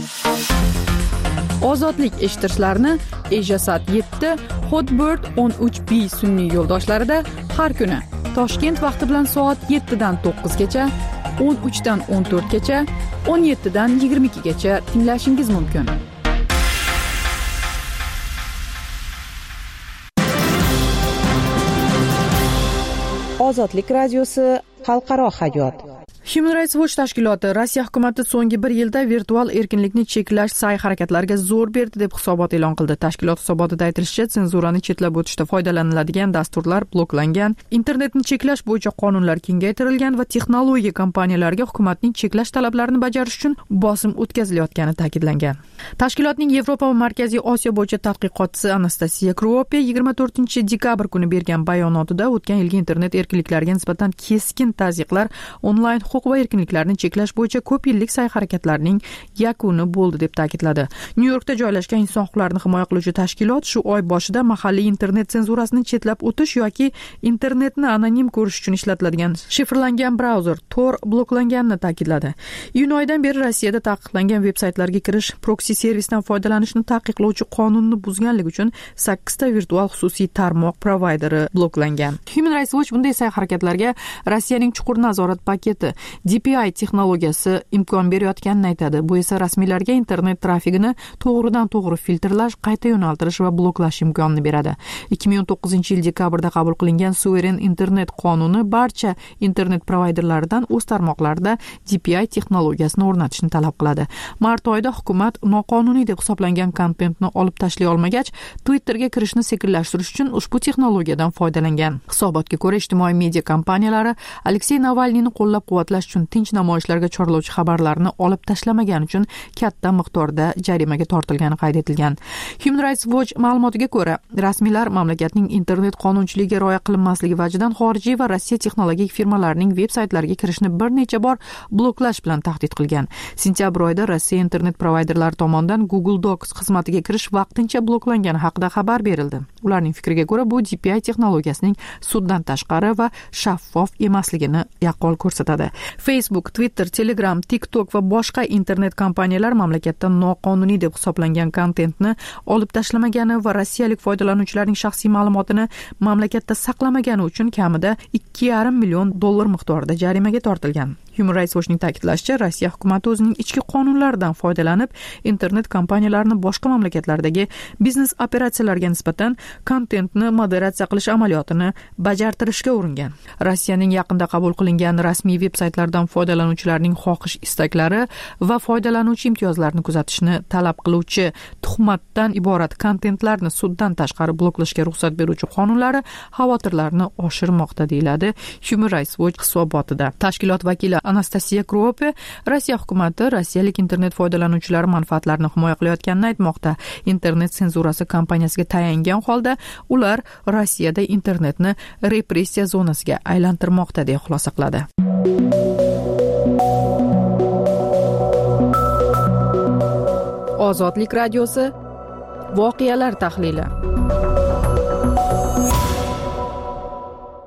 Ozodlik eshittirishlarni Ejasat yetti, Hotbird o'n uch B sun'iy yo'ldoshlarida har kuni Toshkent vaqti bilan soat yettidan to'qqizgacha, o'n uchdan o'n to'rtgacha, o'n yettidan yigirma ikkigacha tinglashingiz mumkin. Ozodlik radiosi xalqaro hayot. Human Rights Watch tashkiloti Rossiya hukumati so'nggi bir yilda virtual erkinlikni cheklash sa'y-harakatlariga zo'r berdi deb hisobot e'lon qildi. Tashkilot hisobotida aytilishicha, senzurani chetlab o'tishda foydalaniladigan dasturlar bloklangan, internetni cheklash bo'yicha qonunlar kengaytirilgan va texnologiya kompaniyalariga hukumatning cheklash talablarini bajarish uchun bosim o'tkazilayotgani ta'kidlangan. Tashkilotning Yevropa va Markaziy Osiyo bo'yicha tadqiqotchisi Anastasiya Krope yigirma to'rtinchi dekabr kuni bergan bayonotida o'tgan yilgi internet erkinliklariga nisbatan keskin tazyiqlar, onlayn huquq va erkinliklarni cheklash bo'yicha ko'p yillik sa'y-harakatlarning yakuni bo'ldi deb ta'kidladi. Nyu-Yorkda joylashgan inson huquqlarini himoya qiluvchi tashkilot shu oy boshida mahalliy internet senzurasini chetlab o'tish yoki internetni anonim ko'rish uchun ishlatiladigan shifrlangan brauzer Tor bloklanganini ta'kidladi. Iyun oyidan beri Rossiyada taqiqlangan veb-saytlarga kirish, proksi servisdan foydalanishni taqiqlovchi qonunni buzganlik uchun sakkizta virtual xususiy tarmoq provayderi bloklangan. Human Rights Watch bunday sa'y-harakatlarga Rossiyaning chuqur nazorat paketi D P I texnologiyasi imkon berayotganini aytadi. Bu esa rasmiylarga internet trafigini to'g'ridan to'g'ri filtrlash, qayta yo'naltirish va bloklash imkonini beradi. ikki ming o'n to'qqizinchi yil dekabrda qabul qilingan suveren internet qonuni barcha internet provayderlaridan o'z tarmoqlarida D P I texnologiyasini o'rnatishni talab qiladi. Mart oyida hukumat noqonuniy deb hisoblangan kontentni olib tashlay olmagach, Twitterga kirishni sekinlashtirish uchun ushbu texnologiyadan foydalangan. Hisobotga ko'ra, ijtimoiy media kompaniyalari Aleksey Navalniyni qo'llab-quvvatlash uchun tinch namoyishlarga chorlovchi xabarlarni olib tashlamagan uchun katta miqdorda jarimaga tortilgani qayd etilgan. Human Rights Watch ma'lumotiga ko'ra, rasmiylar mamlakatning internet qonunchiligiga rioya qilinmasligi vajidan xorijiy va Rossiya texnologik firmalarining veb-saytlariga kirishni bir necha bor bloklash bilan tahdid qilgan. Sentyabr oyida Rossiya internet provayderlari tomonidan Google Docs xizmatiga kirish vaqtincha bloklangani haqida xabar berildi. Ularning fikriga ko'ra, bu D P I texnologiyasining suddan tashqari va shaffof emasligini yaqqol ko'rsatadi. Facebook, Twitter, Telegram, TikTok va boshqa internet kompaniyalar mamlakatda noqonuniy deb hisoblangan kontentni olib tashlamagani va rossiyalik foydalanuvchilarning shaxsiy ma'lumotini mamlakatda saqlamagani uchun kamida ikki yarim million dollar miqdorida jarimaga tortilgan. Human Rights Watch'ning ta'kidlashicha, Rossiya hukumati o'zining ichki qonunlaridan foydalanib, internet kompaniyalarini boshqa mamlakatlardagi biznes operatsiyalarga nisbatan kontentni moderatsiya qilish amaliyotini bajartirishga uringan. Rossiyaning yaqinda qabul qilingan rasmiy veb-saytlardan foydalanuvchilarning xohish istaklari va foydalanuvchi imtiyozlarini kuzatishni talab qiluvchi tuhmatdan iborat kontentlarni suddan tashqari bloklashga ruxsat beruvchi qonunlari xavotirlarni oshirmoqda, deyiladi Human Rights Watch hisobotida. Tashkilot vakili Anastasiya Krope Rossiya hukumati rossiyalik internet foydalanuvchilari manfaatlarini himoya qilayotganini aytmoqda. Internet senzurasi kompaniyasiga tayangan holda ular Rossiyada internetni repressiya zonasiga aylantirmoqda, deya xulosa qiladi. Ozodlik radiosi voqealar tahlili.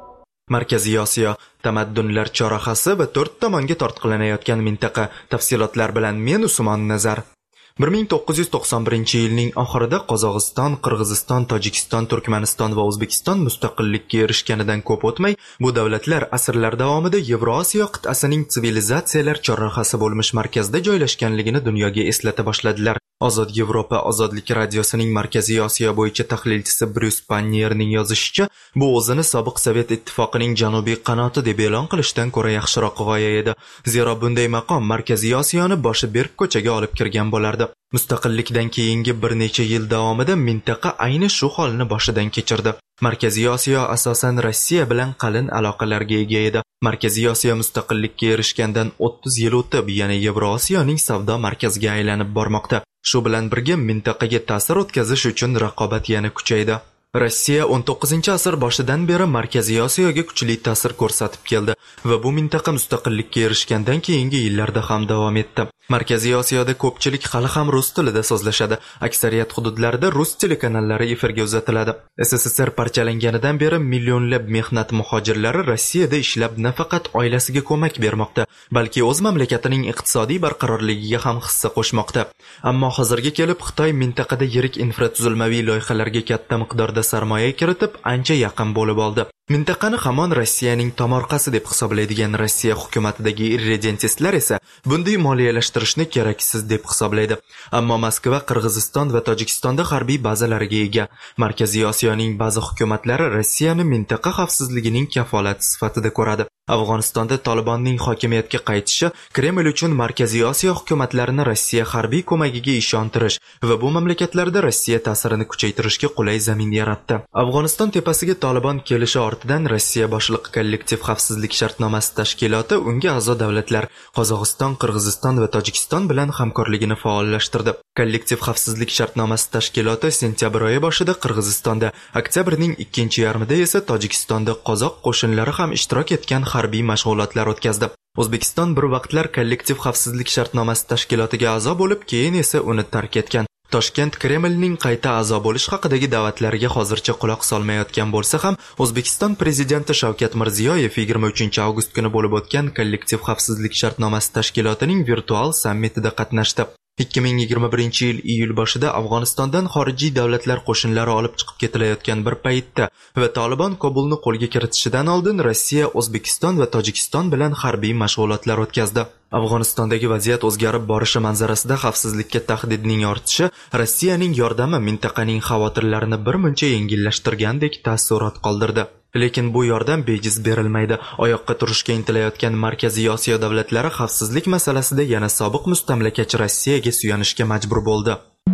Markaziy Osiyo tamaddunlar chorrahasi va to'rt tomonga tortqilanayotgan mintaqa. Tafsilotlar bilan men Usmon Nazar. bir ming to'qqiz yuz to'qson birinchi yilning oxirida Qozog'iston, Qirg'iziston, Tojikiston, Turkmaniston va O'zbekiston mustaqillikka erishganidan ko'p o'tmay, bu davlatlar asrlar davomida Yevrosiyo qit'asining sivilizatsiyalar chorrahasi bo'lmish markazida joylashganligini dunyoga eslata boshladilar. Ozod Yevropa ozodlik radiosining Markaziy Osiyo bo'yicha tahlilchisi Bryus Pannierning yozishicha, bu o'zini sobiq Sovet ittifoqining janubiy qanoti deb e'lon qilishdan ko'ra yaxshiroq g'oya edi. Zero bunday maqom Markaziy Osiyoni boshi berk ko'chaga olib kirgan bo'lardi. Mustaqillikdan keyingi bir necha yil davomida mintaqa ayni shu holni boshidan kechirdi. Markaziy Osiyo asosan Rossiya bilan qalin aloqalarga ega edi. Markaziy Osiyo mustaqillikka erishgandan o'ttiz yil o'tib, yana Yevrosiyoning savdo markaziga aylanib bormoqda. Shu bilan birga mintaqaga ta'sir o'tkazish uchun raqobat yana kuchaydi. Rossiya o'n to'qqizinchi asr boshidan beri Markaziy Osiyoga kuchli ta'sir ko'rsatib keldi va bu mintaqa mustaqillikka erishgandan keyingi yillarda ham davom etdi. Markaziy Osiyoda ko'pchilik hali ham rus tilida so'zlashadi. Aksariyat hududlarda rus telekanallari efirga uzatiladi. S S S R parchalanganidan beri millionlab mehnat muhojirlari Rossiyada ishlab nafaqat oilasiga ko'mak bermoqda, balki o'z mamlakatining iqtisodiy barqarorligiga ham hissa qo'shmoqda. Ammo hozirga kelib Xitoy mintaqada yirik infratuzilmaviy loyihalarga katta miqdorda sarmoya kiritib, ancha yaqin bo'lib oldi. Mintaqani hamon Rossiyaning tomorqasi deb hisoblaydigan Rossiya hukumatidagi irredentistlar esa bunday moliyalashtirishni keraksiz deb hisoblaydi. Ammo Moskva, Qirg'iziston va Tojikistonda harbiy bazalariga ega. Markaziy Osiyoning ba'zi hukumatlari Rossiyani mintaqa xavfsizligining kafolati sifatida ko'radi. Afg'onistonda Tolibonning hokimiyatga qaytishi Kreml uchun Markaziy Osiyo hukumatlarini Rossiya harbiy ko'magiga ishontirish va bu mamlakatlarda Rossiya ta'sirini kuchaytirishga qulay zamin yaratdi. Afg'oniston tepasiga Tolibon kelishi ortidan Rossiya boshliq kollektiv xavfsizlik shartnomasi tashkiloti unga a'zo davlatlar Qozog'iston, Qirg'iziston va Tojikiston bilan hamkorligini faollashtirdi. Kollektiv xavfsizlik shartnomasi tashkiloti sentyabr oyi boshida Qirg'izistonda, oktyabrning ikkinchi yarmida esa Tojikistonda qozoq qo'shinlari ham ishtirok etgan harbiy mashg'ulotlar o'tkazdi. O'zbekiston bir vaqtlar kollektiv xavfsizlik shartnomasi tashkilotiga a'zo bo'lib, keyin esa uni tark etgan. Toshkent Kremlning qayta a'zo bo'lish haqidagi da'vatlariga hozircha quloq solmayotgan bo'lsa ham, O'zbekiston prezidenti Shavkat Mirziyoyev yigirma uchinchi avgust kuni bo'lib o'tgan kollektiv xavfsizlik shartnomasi tashkilotining virtual sammitida qatnashdi. ikki ming yigirma birinchi yil iyul boshida Afg'onistondan xorijiy davlatlar qo'shinlari olib chiqib ketilayotgan bir paytda va Tolibon Kobulni qo'lga kiritishidan oldin Rossiya, O'zbekiston va Tojikiston bilan harbiy mashg'ulotlar o'tkazdi. Afg'onistondagi vaziyat o'zgarib borishi manzarasida xavfsizlikka tahdidning ortishi Rossiyaning yordami mintaqaning xavotirlarini birmuncha yengillashtirgandek taassurot qoldirdi. Lekin bu yordam bejiz berilmaydi. Oyoqqa turishga intilayotgan Markaziy Osiyo davlatlari xavfsizlik masalasida yana sobiq mustamlakachi Rossiyaga suyanishga majbur bo'ldi.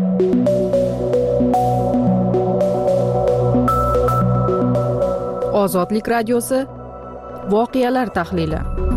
Ozodlik radiosi voqealar tahlili.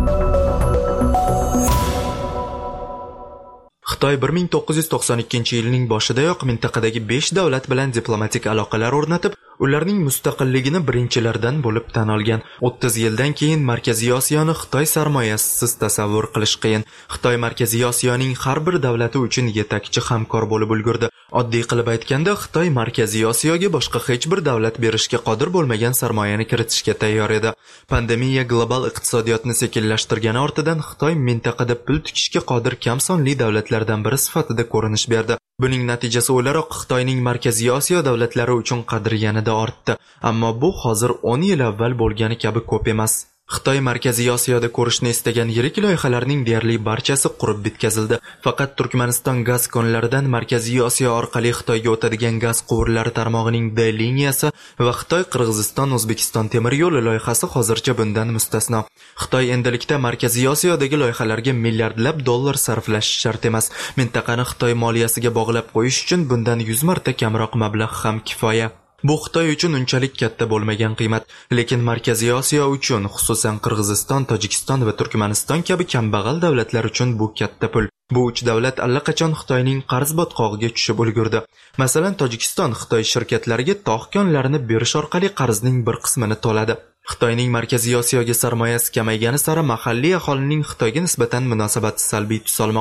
Xitoy bir ming to'qqiz yuz to'qson ikkinchi yilning boshidayoq mintaqadagi besh davlat bilan diplomatik aloqalar o'rnatib, ularning mustaqilligini birinchilardan bo'lib tan olgan. o'ttiz yildan keyin Markaziy Osiyoni Xitoy sarmoyasisiz tasavvur qilish qiyin. Xitoy Markaziy Osiyoning har bir davlati uchun yetakchi hamkor bo'lib ulgurdi. Oddiy qilib aytganda, Xitoy Markaziy Osiyoga boshqa hech bir davlat berishga qodir bo'lmagan sarmoyani kiritishga tayyor edi. Pandemiya global iqtisodiyotni sekinlashtirgani ortidan Xitoy mintaqada pul tikishga qodir kam sonli davlatlardan biri sifatida ko'rinish berdi. Buning natijasi o'laroq Xitoyning Markaziy Osiyo davlatlari uchun qadri yanada ortdi. Ammo bu hozir o'n yil avval bo'lgani kabi ko'p emas. Xitoy Markaziy Osiyoda ko'rishni istagan yirik loyihalarning deyarli barchasi qurib bitkazildi. Faqat Turkmaniston gaz konlaridan Markaziy Osiyo orqali Xitoyga o'tadigan gaz quvurlari tarmog'ining D liniyasi va Xitoy Qirg'iziston O'zbekiston temir yo'li loyihasi hozircha bundan mustasno. Xitoy endilikda Markaziy Osiyodagi loyihalarga milliardlab dollar sarflashi shart emas. Mintaqani Xitoy moliyasiga bog'lab qo'yish uchun bundan yuz marta kamroq mablag' ham kifoya. Bu Xitoy uchun unchalik katta bo'lmagan qiymat, lekin Markaziy Osiyo uchun, xususan Qirg'iziston, Tojikiston va Turkmaniston kabi kambag'al davlatlar uchun bu katta pul. Bu uch davlat allaqachon Xitoyning qarz botqog'iga tushib ulgurdi. Masalan, Tojikiston Xitoy shirkatlariga tog' konlarini berish orqali qarzning bir qismini to'ladi. Xitoyning Markaziy Osiyoga sarmoyasi kamaygani sari mahalliy aholining Xitoyga nisbatan munosabati salbiy tus olmoqda.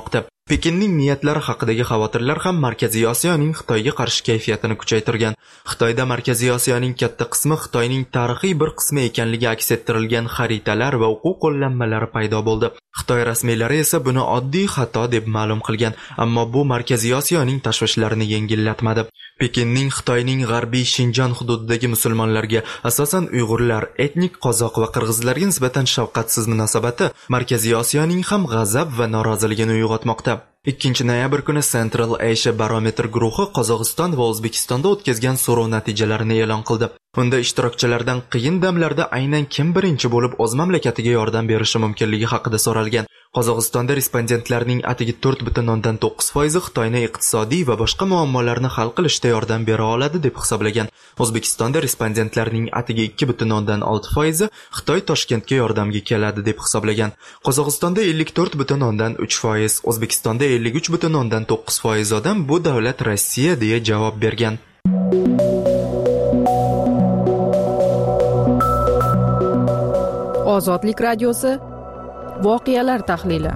Pekinning niyatlari haqidagi xavotirlar ham Markaziy Osiyoning Xitoyga qarshi kayfiyatini kuchaytirgan. Xitoyda Markaziy Osiyoning katta qismi Xitoyning tarixiy bir qismi ekanligi aks ettirilgan xaritalar va o'quv qo'llanmalari paydo bo'ldi. Xitoy rasmiylari esa buni oddiy xato deb ma'lum qilgan, ammo bu Markaziy Osiyoning tashvishlarini yengillatmadi. Pekinning Xitoyning g'arbiy Shinjon hududidagi musulmonlarga, asosan Uyg'urlar, etnik qozoq va qirg'izlarga nisbatan shafqatsiz munosabati Markaziy Osiyoning ham g'azab va noroziligini uyg'otmoqda. ikkinchi noyabr kuni Central Asia Barometer guruhi Qozog'iston va O'zbekistonda o'tkazgan so'rov natijalarini e'lon qildi. Unda ishtirokchilardan qiyin damlarda aynan kim birinchi bo'lib o'z mamlakatiga yordam berishi mumkinligi haqida so'ralgan. Qozog'istonda respondentlarning atigi to'rt butun o'ndan to'qqiz foizi Xitoyni iqtisodiy va boshqa muammolarni hal qilishda yordam bera oladi deb hisoblagan. O'zbekistonda respondentlarning atigi ikki butun o'ndan olti foizi Xitoy Toshkentga yordamga keladi deb hisoblagan. Qozog'istonda ellik to'rt butun o'ndan uch foiz, O'zbekistonda ellik uch butun o'ndan to'qqiz foiz odam bu davlat Rossiya deya javob bergan. Ozodlik radiosi voqealar tahlili.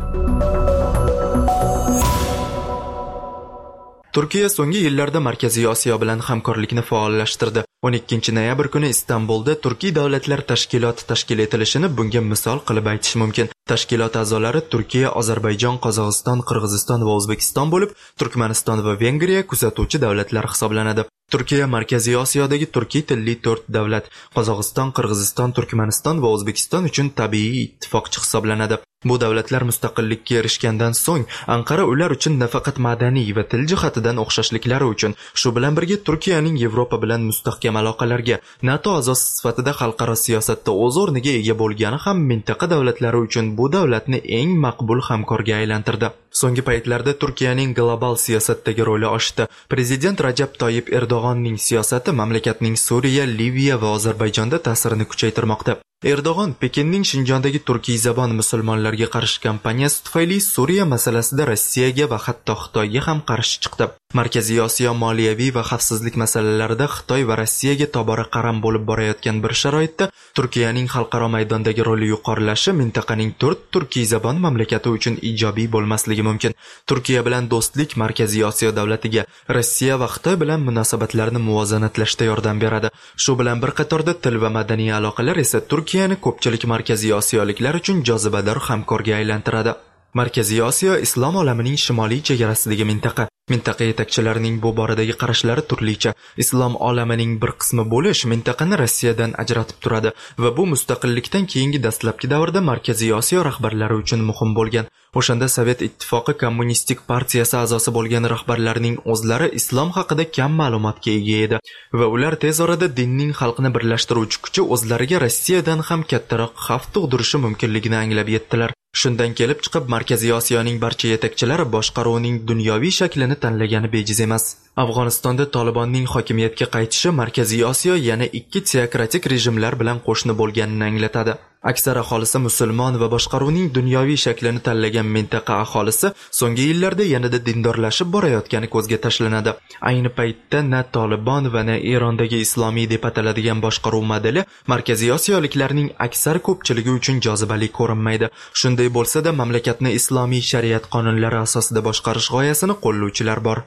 Turkiya so'nggi yillarda Markaziy Osiyo bilan hamkorlikni faollashtirdi. o'n ikkinchi noyabr kuni Istanbulda Turkiy davlatlar tashkiloti tashkil etilishini bunga misol qilib aytish mumkin. Tashkilot a'zolari Turkiya, Ozarbayjon, Qozog'iston, Qirg'iziston va O'zbekiston bo'lib, Turkmaniston va Vengriya kuzatuvchi davlatlar hisoblanadi. Turkiya Markaziy Osiyodagi turkiy tilli to'rt davlat, Qozog'iston, Qirg'iziston, Turkmaniston va O'zbekiston uchun tabiiy ittifoqchi hisoblanadi. Bu davlatlar mustaqillikka erishgandan so'ng Anqara ular uchun nafaqat madaniy va til jihatidan o'xshashliklari uchun, shu bilan birga Turkiyaning Yevropa bilan mustahkam aloqalarga, NATO a'zosi sifatida xalqaro siyosatda o'z o'rniga ega bo'lgani ham mintaqa davlatlari uchun bu davlatni eng maqbul hamkorga aylantirdi. So'nggi paytlarda Turkiyaning global siyosatdagi roli oshdi. Prezident Rajab Toyyib Erdo'g'onning siyosati mamlakatning Suriya, Liviya va Ozarbayjonda ta'sirini kuchaytirmoqda. Erdo'g'on Pekinning Shinjondagi turkiy zabon musulmonlarga qarshi kampaniyasi tufayli Suriya masalasida Rossiyaga va hatto Xitoyga ham qarshi chiqdi. Markaziy Osiyo moliyaviy va xavfsizlik masalalarida Xitoy va Rossiyaga tobora qaram bo'lib borayotgan bir sharoitda Turkiyaning xalqaro maydondagi roli yuqorilashi mintaqaning to'rt turkiy zabon mamlakati uchun ijobiy bo'lmasligi mumkin. Turkiya bilan do'stlik Markaziy Osiyo davlatiga, Rossiya va Xitoy bilan munosabatlarni muvozanatlashda yordam beradi. Shu bilan bir qatorda til va madaniy aloqalar esa Turkiyani ko'pchilik Markaziy Osiyoliklar uchun jozibador hamkorga aylantiradi. Markaziy Osiyo islom olamining shimoliy chegarasidagi mintaqa. Mintaqa yetakchilarining bu boradagi qarashlari turlicha. Islom olamining bir qismi bo'lish mintaqani Rossiyadan ajratib turadi va bu mustaqillikdan keyingi dastlabki davrda Markaziy Osiyo rahbarlari uchun muhim bo'lgan. O'shanda Sovet ittifoqi kommunistik partiyasi a'zosi bo'lgan rahbarlarning o'zlari islom haqida kam ma'lumotga ega edi va ular tez orada dinning xalqni birlashtiruvchi kuchi o'zlariga Rossiyadan ham kattaroq xavf tug'dirishi mumkinligini anglab yetdilar. Shundan kelib chiqib Markaziy Osiyoning barcha yetakchilari boshqaruvning dunyoviy shaklini tanlagani bejiz emas. Afg'onistonda Tolibonning hokimiyatga qaytishi Markaziy Osiyo yana ikki teokratik rejimlar bilan qo'shni bo'lganini anglatadi. Aksar aholisi musulmon va boshqaruvning dunyoviy shaklini tanlagan mintaqa aholisi so'nggi yillarda yanada dindorlashib borayotgani ko'zga tashlanadi. Ayni paytda na Tolibon va na Erondagi islomiy deb ataladigan boshqaruv modeli Markaziy Osiyoliklarning aksar ko'pchiligi uchun jozibali ko'rinmaydi. Shunday bo'lsa-da, mamlakatni islomiy shariat qonunlari asosida boshqarish g'oyasini qo'llovchilar bor.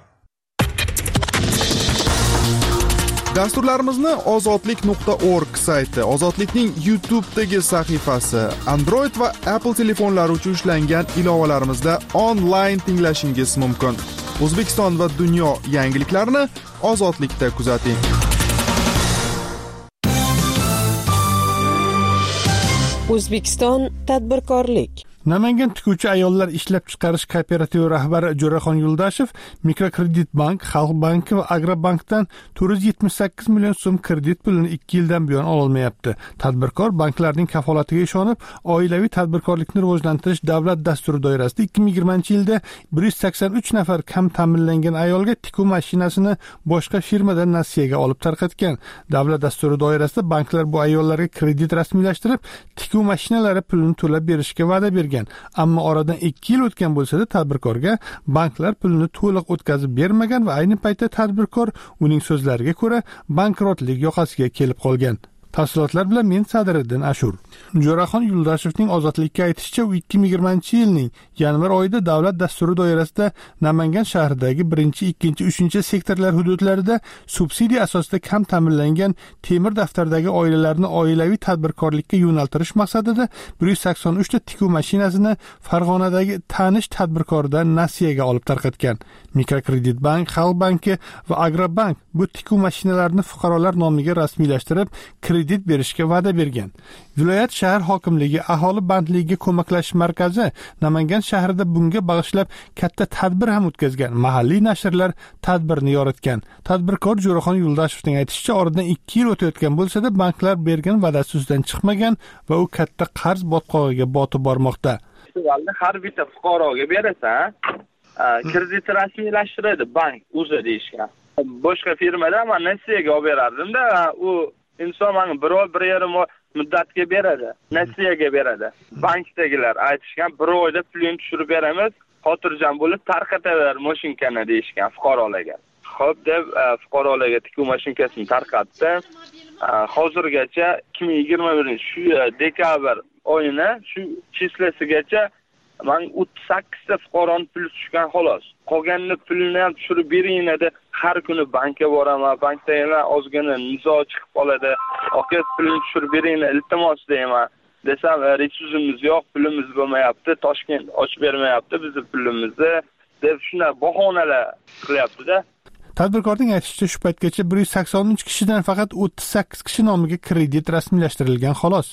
Dasturlarimizni ozodlik nuqta org sayti, Ozodlikning YouTube'dagi sahifasi, Android va Apple telefonlari uchun ishlangan ilovalarimizda onlayn tinglashingiz mumkin. O'zbekiston va dunyo yangiliklarini Ozodlikda kuzating. O'zbekiston tadbirkorlik. Namangan tikuvchi ayollar ishlab chiqarish kooperativi rahbari Jo'raxon Yuldashev Mikrokredit bank, Xalq banki va Agrobankdan to'rt yuz yetmish sakkiz million so'm kredit pulini ikki yildan buyon ololmayapti. Tadbirkor banklarning kafolatiga ishonib, oilaviy tadbirkorlikni rivojlantirish davlat dasturi doirasida ikki ming yigirmanchi yilda bir yuz sakson uch nafar kam ta'minlangan ayolga tikuv mashinasini boshqa firmadan nasiyaga olib tarqatgan. Davlat dasturi doirasida banklar bu ayollarga kredit rasmiylashtirib, tikuv mashinalari pulini to'lab berishga va'da bergan. Ammo oradan ikki yil o'tgan bo'lsa-da, tadbirkorga banklar pulini to'liq o'tkazib bermagan va ayni paytda tadbirkor uning so'zlariga ko'ra bankrotlik yoqasiga kelib qolgan. Tafsilotlar bilan men Sadiriddin Ashur. Jo'raxon Yuldashevning ozodlikka aytishicha, u ikki ming yigirmanchi yilning yanvar oyida davlat dasturi doirasida Namangan shahridagi birinchi, ikkinchi, uchinchi sektorlar hududlarida subsidiya asosida kam ta'minlangan temir daftardagi oilalarni oilaviy tadbirkorlikka yo'naltirish maqsadida bir yuz sakson uch ta tikuv mashinasini Farg'onadagi tanish tadbirkordan nasiyaga olib tarqatgan. Mikrokredit bank, Xalq banki va Agrobank bu tikuv mashinalarini fuqarolar nomiga rasmiylashtirib, kredit berishga va'da bergan. Viloyat shahar hokimligi aholi bandligiga ko'maklash markazi Namangan shahrida bunga bag'ishlab katta tadbir ham o'tkazgan. Mahalliy nashrlar tadbirni yoritgan. Tadbirkor Jo'raxon Yuldashevning aytishicha, oradan ikki yil o'tayotgan bo'lsa-da, banklar bergan va'dasi ustidan chiqmagan va u katta qarz botqog'iga botib bormoqda. Har bitta fuqaroga berasan, kredit rasmiylashtiradi bank o'zi deyishgan. Boshqa firmada men nasiyaga olib berardim-da, u inson menga bir oy, bir yarim oy muddatga beradi, nasiyaga beradi. Bankdagilar aytishgan, bir oyda pulni tushirib beramiz, xotirjam bo'lib tarqataver mashinkani deyishgan fuqarolarga. Xo'p deb fuqarolarga tikuv mashinkasini tarqatdi. Hozirgacha ikki ming yigirma birinchi shu dekabr oyini shu chislasigacha men o'ttiz sakkiz ta fuqaroning puli tushgan xolos. Qolganini pulini ham tushirib bering dedi. Har kuni bankka boraman, bankda yana ozgina nizo chiqib qoladi. Aka pulni tushirib bering, iltimos deyman. Desam, resursimiz yo'q, pulimiz bo'lmayapti, Toshkent ochib bermayapti bizni pulimizni deb shuna bahonalar qilyapti-da. Tadbirkorning aytishicha, shu paytgacha bir yuz sakson uch kishidan faqat o'ttiz sakkiz kishi nomiga kredit rasmiylashtirilgan xolos.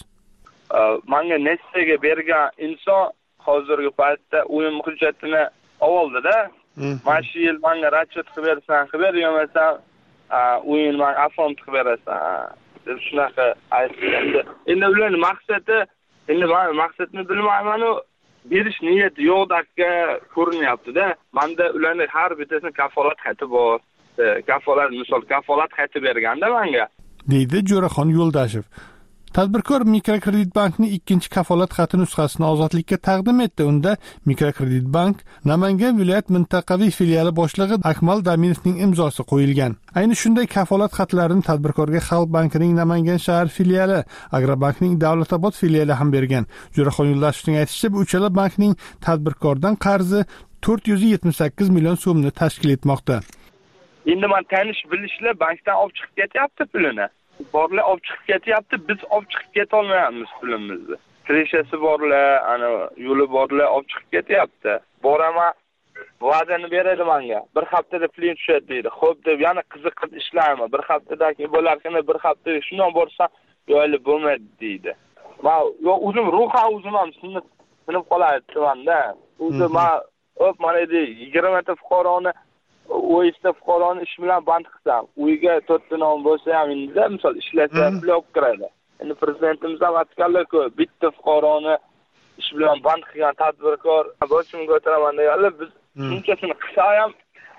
Menga nasiyaga bergan inson hozirgi paytda o'yin hujjatini oldi-da. Mana shu yil menga ratchet qilib bersan, qilib ber, yo'qmasam o'yin men afon qilib berasan. Deb shunaqa aytdi. Endi ularning maqsadi, endi men maqsadni bilmayman-u, berish niyati yo'qdakka ko'rinyapti-da. Menda ularning har bittasini kafolat xati bor. Kafolat, misol kafolat xati berganda menga, deydi Jo'raxon Yuldashev. Tadbirkor Mikrokredit bankning ikkinchi kafolat xati nusxasini ozodlikka taqdim etdi. Unda Mikrokredit bank Namangan viloyat mintaqaviy filiali boshlig'i Akmal Daminovning imzosi qo'yilgan. Ayni shunday kafolat xatlarini tadbirkorga Xalq bankining Namangan shahar filiali, Agrobankning Davlatobod filiali ham bergan. Jo'raxon Yuldashevning aytishicha, bu uchala bankning tadbirkordan qarzi to'rt yuz yetmish sakkiz million so'mni tashkil etmoqda. Endi men tanish bilishlar bankdan olib chiqib ketyapti pulini. Borlar olib chiqib ketyapti, biz olib chiqib keta olmayapmiz pulimizni. Krishasi borlar, ana yo'li borlar olib chiqib ketyapti. Boraman, va'dani beradi menga. Bir haftada pulim tushadi deydi. Xo'p deb yana qiziqib ishlayman. Bir haftadan keyin bo'larkan, bir hafta shundan borsam, yo'li bo'lmaydi deydi. Men yo o'zim ruhan o'zim ham sinib sinib qolayapman-da. O'zi men o'p mana edi yigirma ta fuqaroni o'yista fuqaroni ish bilan band qilsam, uyga to'rtta non bo'lsa ham endi misol ishlasa pul olib kiradi. Endi prezidentimiz ham aytganlar-ku, bitta fuqaroni ish bilan band qilgan tadbirkor boshimga o'tiraman deganlar, biz shunchasini qilsa ham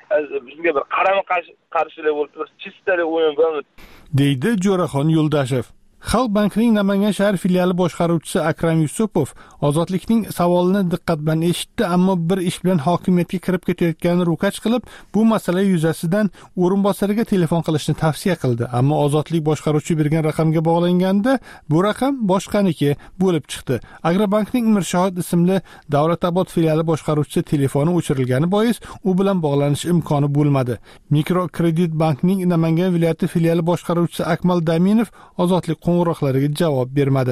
bizga bir qarama-qarshilik bo'lib turibdi, chistalik o'yin bo'lmaydi, deydi Jo'raxon Yuldashev. Xalq bankining Namangan shahar filiali boshqaruvchisi Akram Yusupov ozodlikning savolini diqqat bilan eshitdi, ammo bir ish bilan hokimiyatga kirib ketayotganini ro'kach qilib, bu masala yuzasidan o'rinbosariga telefon qilishni tavsiya qildi. Ammo ozodlik boshqaruvchi bergan raqamga bog'langanda, bu raqam boshqaniki bo'lib chiqdi. Agrobankning Mirshohid ismli Davlatobod filiali boshqaruvchisi telefoni o'chirilgani bois, u bilan bog'lanish imkoni bo'lmadi. Mikrokredit bankning Namangan viloyati filiali boshqaruvchisi Akmal Daminov ozodlik qo'ng'iroqlariga javob bermadi.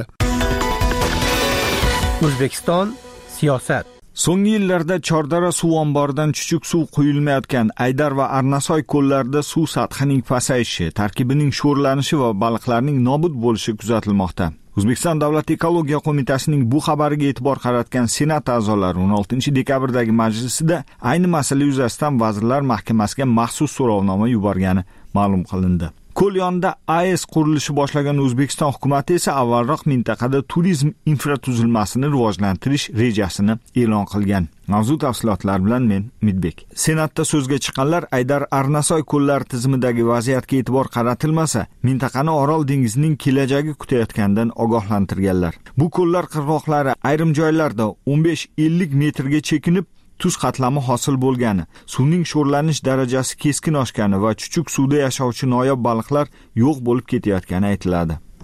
O'zbekiston siyosat. So'nggi yillarda Chordara suv omboridan chuchuk suv quyilmayotgan Aydar va Arnasoy ko'llarida suv sathining pasayishi, tarkibining sho'rlanishi va baliqlarning nobud bo'lishi kuzatilmoqda. O'zbekiston Davlat ekologiya qo'mitasining bu xabariga e'tibor qaratgan Senat a'zolari o'n oltinchi dekabrdagi majlisida ayni masala yuzasidan Vazirlar Mahkamasiga maxsus so'rovnoma yuborgani ma'lum qilindi. Ko'l yonida A E S qurilishi boshlagan O'zbekiston hukumatı esa avvalroq mintaqada turizm infratuzilmasini rivojlantirish rejasini e'lon qilgan. Mavzu tafsilotlari bilan men Midbek. Senatda so'zga chiqqanlar Aydar Arnasoy ko'llari tizimidagi vaziyatga e'tibor qaratilmasa, mintaqani Orol dengizining kelajagi kutayotganidan ogohlantirganlar. Bu ko'llar qirg'oqlari ayrim joylarda o'n besh ellik metrga chekinib, tuz qatlami hosil bo'lgani, suvning sho'rlanish darajasi keskin oshgani va chuchuk suvda yashovchi noyob baliqlar yo'q bo'lib ketayotgani aytiladi.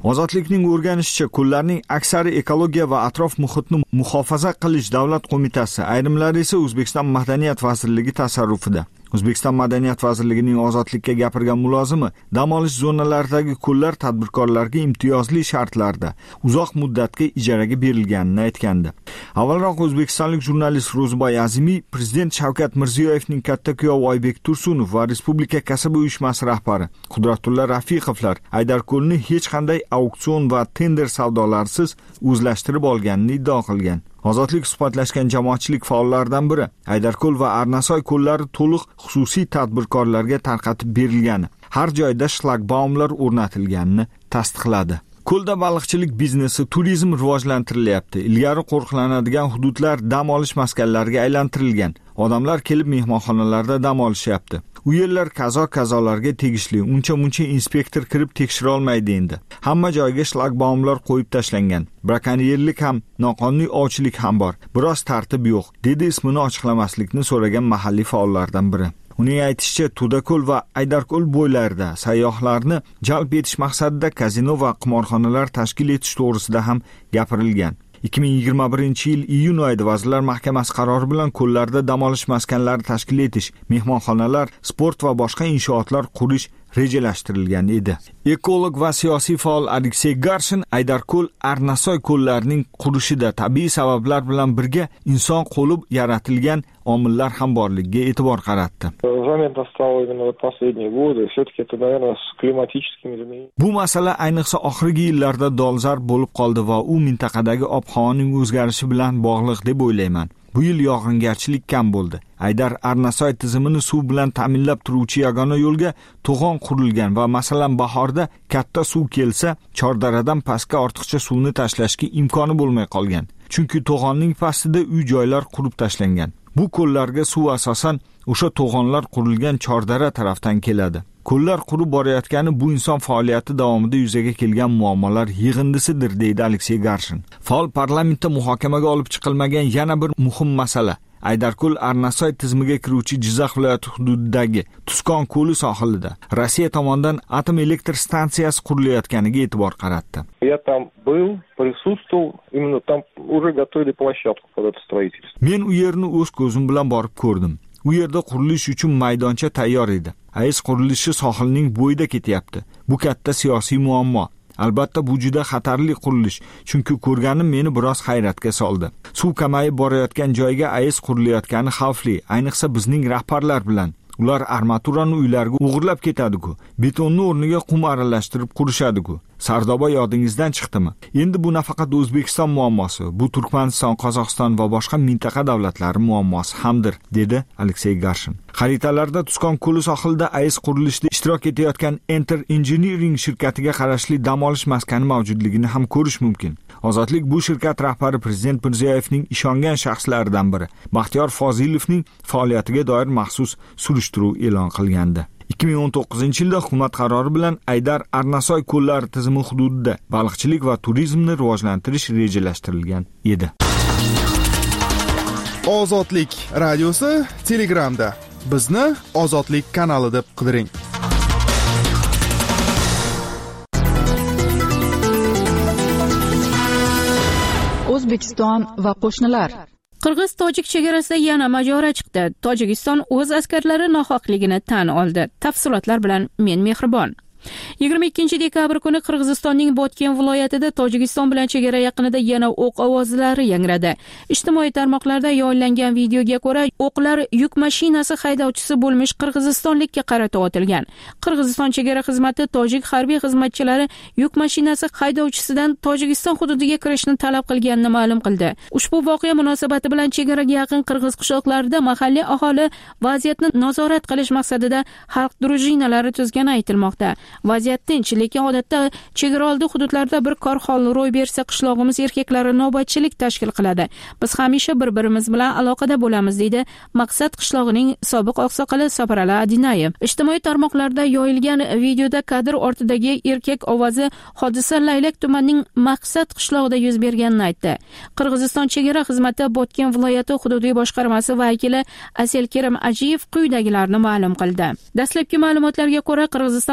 Ozodlikning o'rganishicha, ko'llarning aksari ekologiya va atrof muhitni muhofaza qilish davlat qo'mitasi, ayrimlari esa O'zbekiston Madaniyat vazirligi tasarrufida. O'zbekiston Madaniyat vazirligining ozodlikka gapirgan mulozimi dam olish zonalaridagi ko'llar tadbirkorlarga imtiyozli shartlarda uzoq muddatga ijaraga berilganini aytgandi. Avvalroq o'zbekistonlik jurnalist Ro'zboy Azimiy prezident Shavkat Mirziyoyevning katta kuyovi Oybek Tursunov va Respublika kasaba uyushmasi rahbari Qudratulla Rafiqovlar Aydarko'lni hech qanday auksion va tender savdolarsiz o'zlashtirib olganini iddao qilgan. Ozodlik suhbatlashgan jamoatchilik faollaridan biri Aydarko'l va Arnasoy ko'llari to'liq xususiy tadbirkorlarga tarqatib berilgani, har joyda shlagbaumlar o'rnatilganini tasdiqladi. Ko'lda baliqchilik biznesi, turizm rivojlantirilyapti. Ilgari qo'riqlanadigan hududlar dam olish maskanlariga aylantirilgan. Odamlar kelib mehmonxonalarda dam olishyapti. U yerlar kazo-kazolarga tegishli. Uncha-muncha inspektor kirib tekshira olmaydi endi. Hamma joyga shlagbaumlar qo'yib tashlangan. Brakonyerlik ham, noqonuniy ovchilik ham bor. Biroz tartib yo'q, dedi ismini ochiqlamaslikni so'ragan mahalliy faollardan biri. Uning aytishicha, Tudako'l va Aydarko'l bo'ylarida sayyohlarni jalb etish maqsadida kazino va qimorxonalar tashkil etish to'g'risida ham gapirilgan. ikki ming yigirma birinchi yil iyun oyida Vazirlar Mahkamasi qarori bilan ko'llarda dam olish maskanlari tashkil etish, mehmonxonalar, sport va boshqa inshootlar qurish rejalashtirilgan edi. Ekolog va siyosiy faol Aleksey Garshin Aydarko'l, Arnasoy ko'llarining qurishida tabiiy sabablar bilan birga inson qo'li yaratilgan omillar ham borligiga e'tibor qaratdi. Заметно стало именно в последние годы. Все-таки это, наверное, с климатическими изменениями. Bu masala ayniqsa oxirgi yillarda dolzarb bo'lib qoldi va u mintaqadagi ob-havoning o'zgarishi bilan bog'liq deb o'ylayman. Bu yil yog'ingarchilik kam bo'ldi. Aydar Arnasoy tizimini suv bilan ta'minlab turuvchi yagona yo'lga to'g'on qurilgan va masalan bahorda katta suv kelsa, Chordaradan pastga ortiqcha suvni tashlashga imkoni bo'lmay qolgan. Chunki to'g'onning pastida uy-joylar qurib tashlangan. Bu ko'llarga suv asosan o'sha to'g'onlar qurilgan Chordara tarafdan keladi. Ko'llar qurib borayotgani bu inson faoliyati davomida yuzaga kelgan muammolar yig'indisidir, deydi Aleksey Garshin. Faol parlamentda muhokamaga olib chiqilmagan yana bir muhim masala Aydarko'l Arnasoy tizimiga kiruvchi Jizzax viloyati hududidagi Tuskon ko'li sohilida Rossiya tomonidan atom elektr stansiyasi qurilayotganiga e'tibor qaratdi. Я там был, присутствовал, именно там уже готовили площадку под это строительство. Men u yerni o'z ko'zim bilan borib ko'rdim. U yerda qurilish uchun maydoncha tayyor edi. AES qurilishi sohilning bo'yida ketyapti. Bu katta siyosiy muammo. Albatta bu juda xatarli qurilish, chunki ko'rganim meni biroz hayratga soldi. Suv kamayib borayotgan joyga AES qurilayotgani xavfli, ayniqsa bizning rahbarlar bilan. Ular armaturani uylarga o'g'irlab ketadi-ku, betonni o'rniga qum aralashtirib qurishadi-ku. Sardoba yodingizdan chiqdimi? Endi bu nafaqat O'zbekiston muammosi, bu Turkmaniston, Qozog'iston va boshqa mintaqa davlatlari muammosi hamdir, dedi Aleksey Garshin. Xaritalarda Tuskon ko'li sohilida AES qurilishida ishtirok etayotgan Enter Engineering shirkatiga qarashli dam olish maskani mavjudligini ham ko'rish mumkin. Ozodlik bu shirkat rahbari Prezident Mirziyoyevning ishongan shaxslaridan biri, Baxtiyor Fozilovning faoliyatiga doir maxsus surishtiruv e'lon qilgandi. ikki ming o'n to'qqizinchi yilda hukumat qarori bilan Aydar Arnasoy ko'llari tizimi hududida baliqchilik va turizmni rivojlantirish rejalashtirilgan edi. Ozodlik radiosi Telegramda. Bizni Ozodlik kanali deb qidiring. O'zbekiston va qo'shnilar. Qirg'iz-tojik chegarasida yana mojaro chiqdi. Tojikiston o'z askarlari nohaqligini tan oldi. Tafsilotlar bilan men Mehribon. yigirma ikkinchi dekabr kuni Qirg'izistonning Botken viloyatida Tojikiston bilan chegara yaqinida yana o'q ovozlari yangradi. Ijtimoiy tarmoqlarda yoyillangan videoga ko'ra, o'qlar yuk mashinasi haydovchisi bo'lmish qirg'izistonlikka qarata otilgan. Qirg'iziston chegara xizmati tojik harbiy xizmatchilari yuk mashinasi haydovchisidan Tojikiston hududiga kirishni talab qilganini ma'lum qildi. Ushbu voqea munosabati bilan chegaraga yaqin qirg'iz qishloqlarida mahalliy aholi vaziyatni nazorat qilish maqsadida xalq drujinalari tuzgani aytilmoqda. Vaziyat tinch, lekin odatda chegaraoldi hududlarda bir kor hol ro'y bersa qishlog'imiz erkaklari navbatchilik tashkil qiladi. Biz hamisha bir-birimiz bilan aloqada bo'lamiz, deydi Maqsad qishlog'ining sobiq oqsoqoli Saparali Adinayev. Ijtimoiy tarmoqlarda yoyilgan videoda kadr ortidagi erkak ovozi hodisa Laylak tumanining Maqsad qishlog'ida yuz berganini aytdi. Qirg'iziston chegara xizmati Botken viloyati hududiy boshqarmasi vakili Aselkerim Ajiyev quyidagilarni ma'lum qildi. Dastlabki ma'lumotlarga ko'ra, Qirg'iziston fuqarosi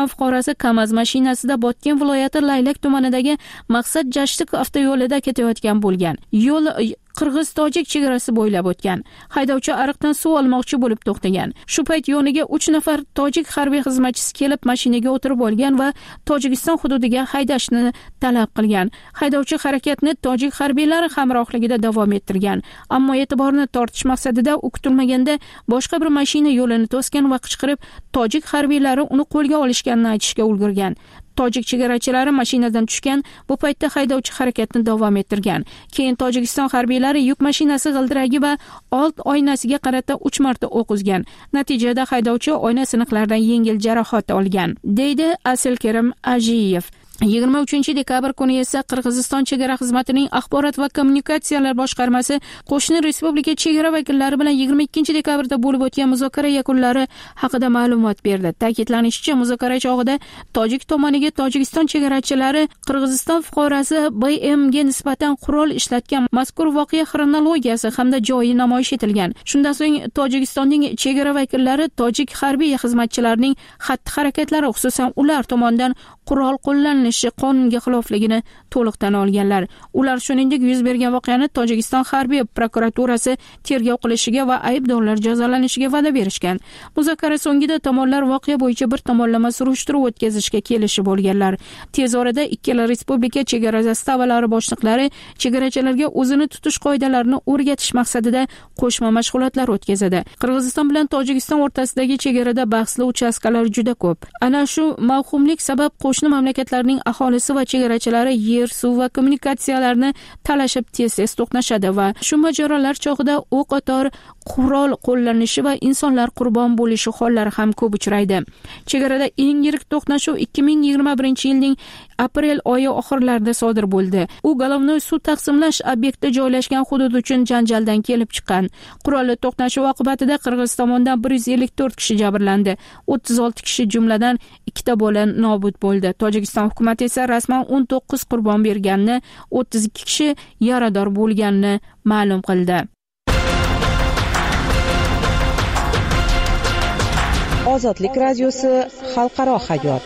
haydovchisi KAMAZ mashinasida Botken viloyati Laylak tumanidagi Maqsad Jashtiq avtoyo'lida ketayotgan bo'lgan. Yo'l Qirg'iz-Tojik chegarasi bo'ylab o'tgan. Haydovchi ariqdan suv olmoqchi bo'lib to'xtagan. Shu payt yoniga uch nafar tojik harbiy xizmatchisi kelib mashinaga o'tirib olgan va Tojikiston hududiga haydashni talab qilgan. Haydovchi harakatni tojik harbiylari hamrohligida davom ettirgan. Ammo e'tiborni tortish maqsadida u kutilmaganda boshqa bir mashina yo'lini to'sgan va qichqirib tojik harbiylari uni qo'lga olishganini aytishga ulgurgan. Tojik chegarachilari mashinadan tushgan. Bu paytda haydovchi harakatni davom ettirgan. Keyin Tojikiston harbiylari yuk mashinasi g'ildiragi va old oynasiga qarata uch marta o'q uzgan. Natijada haydovchi oyna siniqlaridan yengil jarohat olgan, deydi Asilkerim Ajiyev. yigirma uchinchi dekabr kuni esa Qirg'iziston chegara xizmatining axborot va kommunikatsiyalar boshqarmasi qo'shni respublika chegara vakillari bilan yigirma ikkinchi dekabrda bo'lib o'tgan muzokara yakunlari haqida ma'lumot berdi. Ta'kidlanishicha, muzokara chog'ida tojik tomoniga Tojikiston chegarachilari Qirg'iziston fuqarosi B M ga nisbatan qurol ishlatgan mazkur voqea xronologiyasi hamda joyi namoyish etilgan. Shundan so'ng Tojikistonning chegara vakillari tojik harbiy xizmatchilarining xatti-harakatlari, xususan ular tomonidan qurol qo'llanilishi qonunga xilofligini to'liq tan olganlar. Ular shuningdek yuz bergan voqeani Tojikiston harbiy prokuraturasi tergov qilishiga va aybdorlar jazolanishiga va'da berishgan. Muzokara so'ngida tomonlar voqea bo'yicha bir tomonlama surishtiruv o'tkazishga kelishib olganlar. Tez orada ikkala respublika chegara zastavalari boshliqlari chegarachilarga o'zini tutish qoidalarini o'rgatish maqsadida qo'shma mashg'ulotlar o'tkazadi. Qirg'iziston bilan Tojikiston o'rtasidagi chegarada bahsli uchastkalar juda ko'p. Ana shu mavhumlik sabab qo'shni mamlakatlarning aholisi va chegarachilari yer, suv va kommunikatsiyalarni talashib tez-tez to'qnashadi va shu mojarolar chog'ida o'q-otor qurol qo'llanishi va insonlar qurbon bo'lishi hollari ham ko'p uchraydi. Chegarada eng yirik to'qnashuv ikki ming yigirma birinchi yilning aprel oyi oxirlarida sodir bo'ldi. U Golovnoy suv taqsimlash obyekti joylashgan hudud uchun janjaldan kelib chiqqan. Qurolli to'qnashuv oqibatida Qirg'iz tomonidan bir yuz ellik to'rt kishi jabrlandi. o'ttiz olti kishi, jumladan ikkita bola nobud bo'ldi. Tojikiston hukumati esa rasman o'n to'qqiz qurbon berganini, o'ttiz ikki kishi yarador bo'lganini ma'lum qildi. Ozodlik radiosi xalqaro hayot.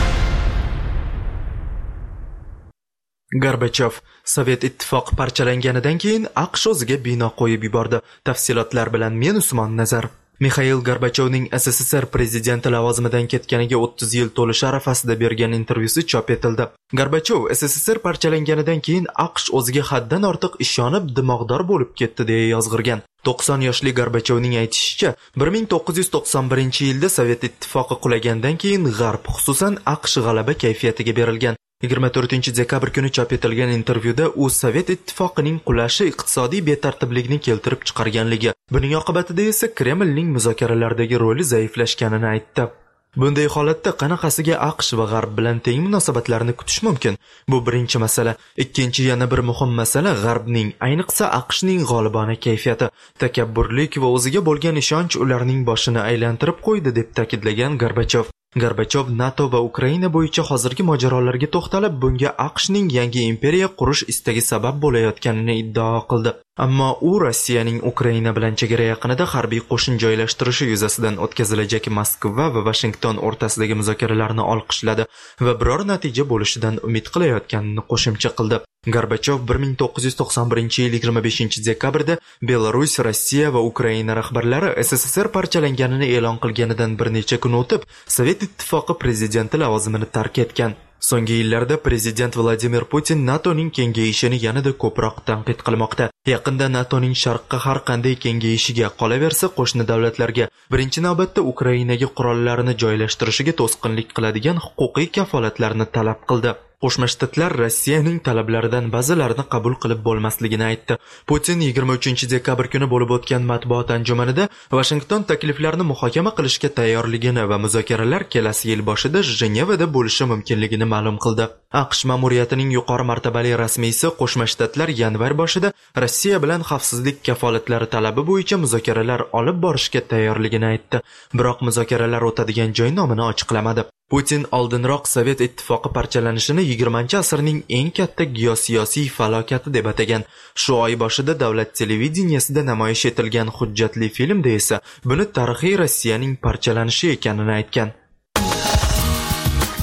Gorbachev Sovet ittifoqi parchalanganidan keyin AQSh o'ziga bino qo'yib yubordi. Tafsilotlar bilan men Usmon Nazar. Mikhail Gorbachevning S S S R prezidenti lavozimidan ketganiga o'ttiz yil to'lishi arafasida bergan intervyusi chop etildi. Gorbachev S S S R parchalanganidan keyin AQSh o'ziga haddan ortiq ishonib dimog'dor bo'lib ketdi deya yozg'irgan. to'qson yoshli Gorbachevning aytishicha, bir ming to'qqiz yuz to'qson birinchi yilda Sovet ittifoqi qulagandan keyin G'arb, xususan AQSh g'alaba kayfiyatiga berilgan. yigirma to'rtinchi dekabr kuni chop etilgan intervyuda u Sovet ittifoqining qulashi iqtisodiy betartiblikni keltirib chiqarganligi, buning oqibatida esa Kremlning muzokaralardagi roli zaiflashganini aytdi. Bunday holatda qanaqasiga AQSh va G'arb bilan teng munosabatlarni kutish mumkin? Bu birinchi masala. Ikkinchi yana bir muhim masala G'arbning, ayniqsa AQShning g'olibona kayfiyati, takabburlik va o'ziga bo'lgan ishonch ularning boshini aylantirib qo'ydi deb ta'kidlagan Gorbachev. Gorbachev NATO va Ukraina bo'yicha hozirgi mojarolarga to'xtalib, bunga AQShning yangi imperiya qurish istagi sabab bo'layotganini iddao qildi. Ammo u Rossiyaning Ukraina bilan chegara yaqinida harbiy qo'shin joylashtirishi yuzasidan o'tkazilajak Moskva va Washington o'rtasidagi muzokaralarni olqishladi va biror natija bo'lishidan umid qilayotganini qo'shimcha qildi. Gorbachev bir ming to'qqiz yuz to'qson birinchi yil yigirma beshinchi dekabrda Belarus, Rossiya va Ukraina rahbarlari S S S R parchalanganini e'lon qilganidan bir necha kun o'tib, Sovet ittifoqi prezidenti lavozimini tark etgan. So'nggi yillarda prezident Vladimir Putin NATOning kengayishini yanada ko'proq tanqid qilmoqda. Yaqinda NATOning sharqqa har qanday kengayishiga, qolaversa qo'shni davlatlarga, birinchi navbatda Ukrainaga qurollarini joylashtirishiga to'sqinlik qiladigan huquqiy kafolatlarni talab qildi. Qo'shma Shtatlar Rossiyaning talablaridan ba'zilarini qabul qilib bo'lmasligini aytdi. Putin yigirma uchinchi dekabr kuni bo'lib o'tgan matbuot anjumanida Washington takliflarini muhokama qilishga tayyorligini va muzokaralar kelasi yil boshida Jenevada bo'lishi mumkinligini ma'lum qildi. AQSh ma'muriyatining yuqori martabali rasmiysi Qo'shma Shtatlar yanvar boshida Rossiya bilan xavfsizlik kafolatlari talabi bo'yicha muzokaralar olib borishga tayyorligini aytdi. Biroq muzokaralar o'tadigan joy nomini ochiqlamadi. Putin oldinroq Sovet ittifoqi parchalanishini yigirmanchi asrning eng katta geosiyosiy falokati deb atagan. Shu oy boshida davlat televideniyasida namoyish etilgan hujjatli filmda esa buni tarixiy Rossiyaning parchalanishi ekanini aytgan.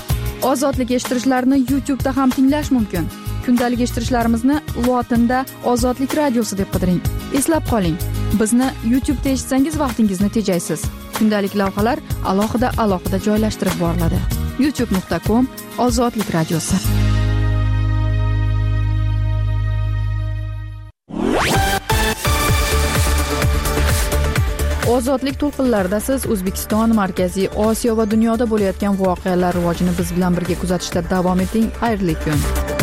ozodlik eshittirishlarni YouTube'da ham tinglash mumkin. Kundalik eshittirishlarimizni lotinda ozodlik radiosi deb qidiring. Eslab qoling, bizni YouTube'da eshitsangiz vaqtingizni tejaysiz. Kundalik lavhalar alohida alohida joylashtirib boriladi. youtube nuqta com ozodlik radiosi. Ozodlik to'lqinlarida siz O'zbekiston, Markaziy Osiyo va dunyoda bo'layotgan voqealar rivojini biz bilan birga kuzatishda davom eting. Xayrli kun.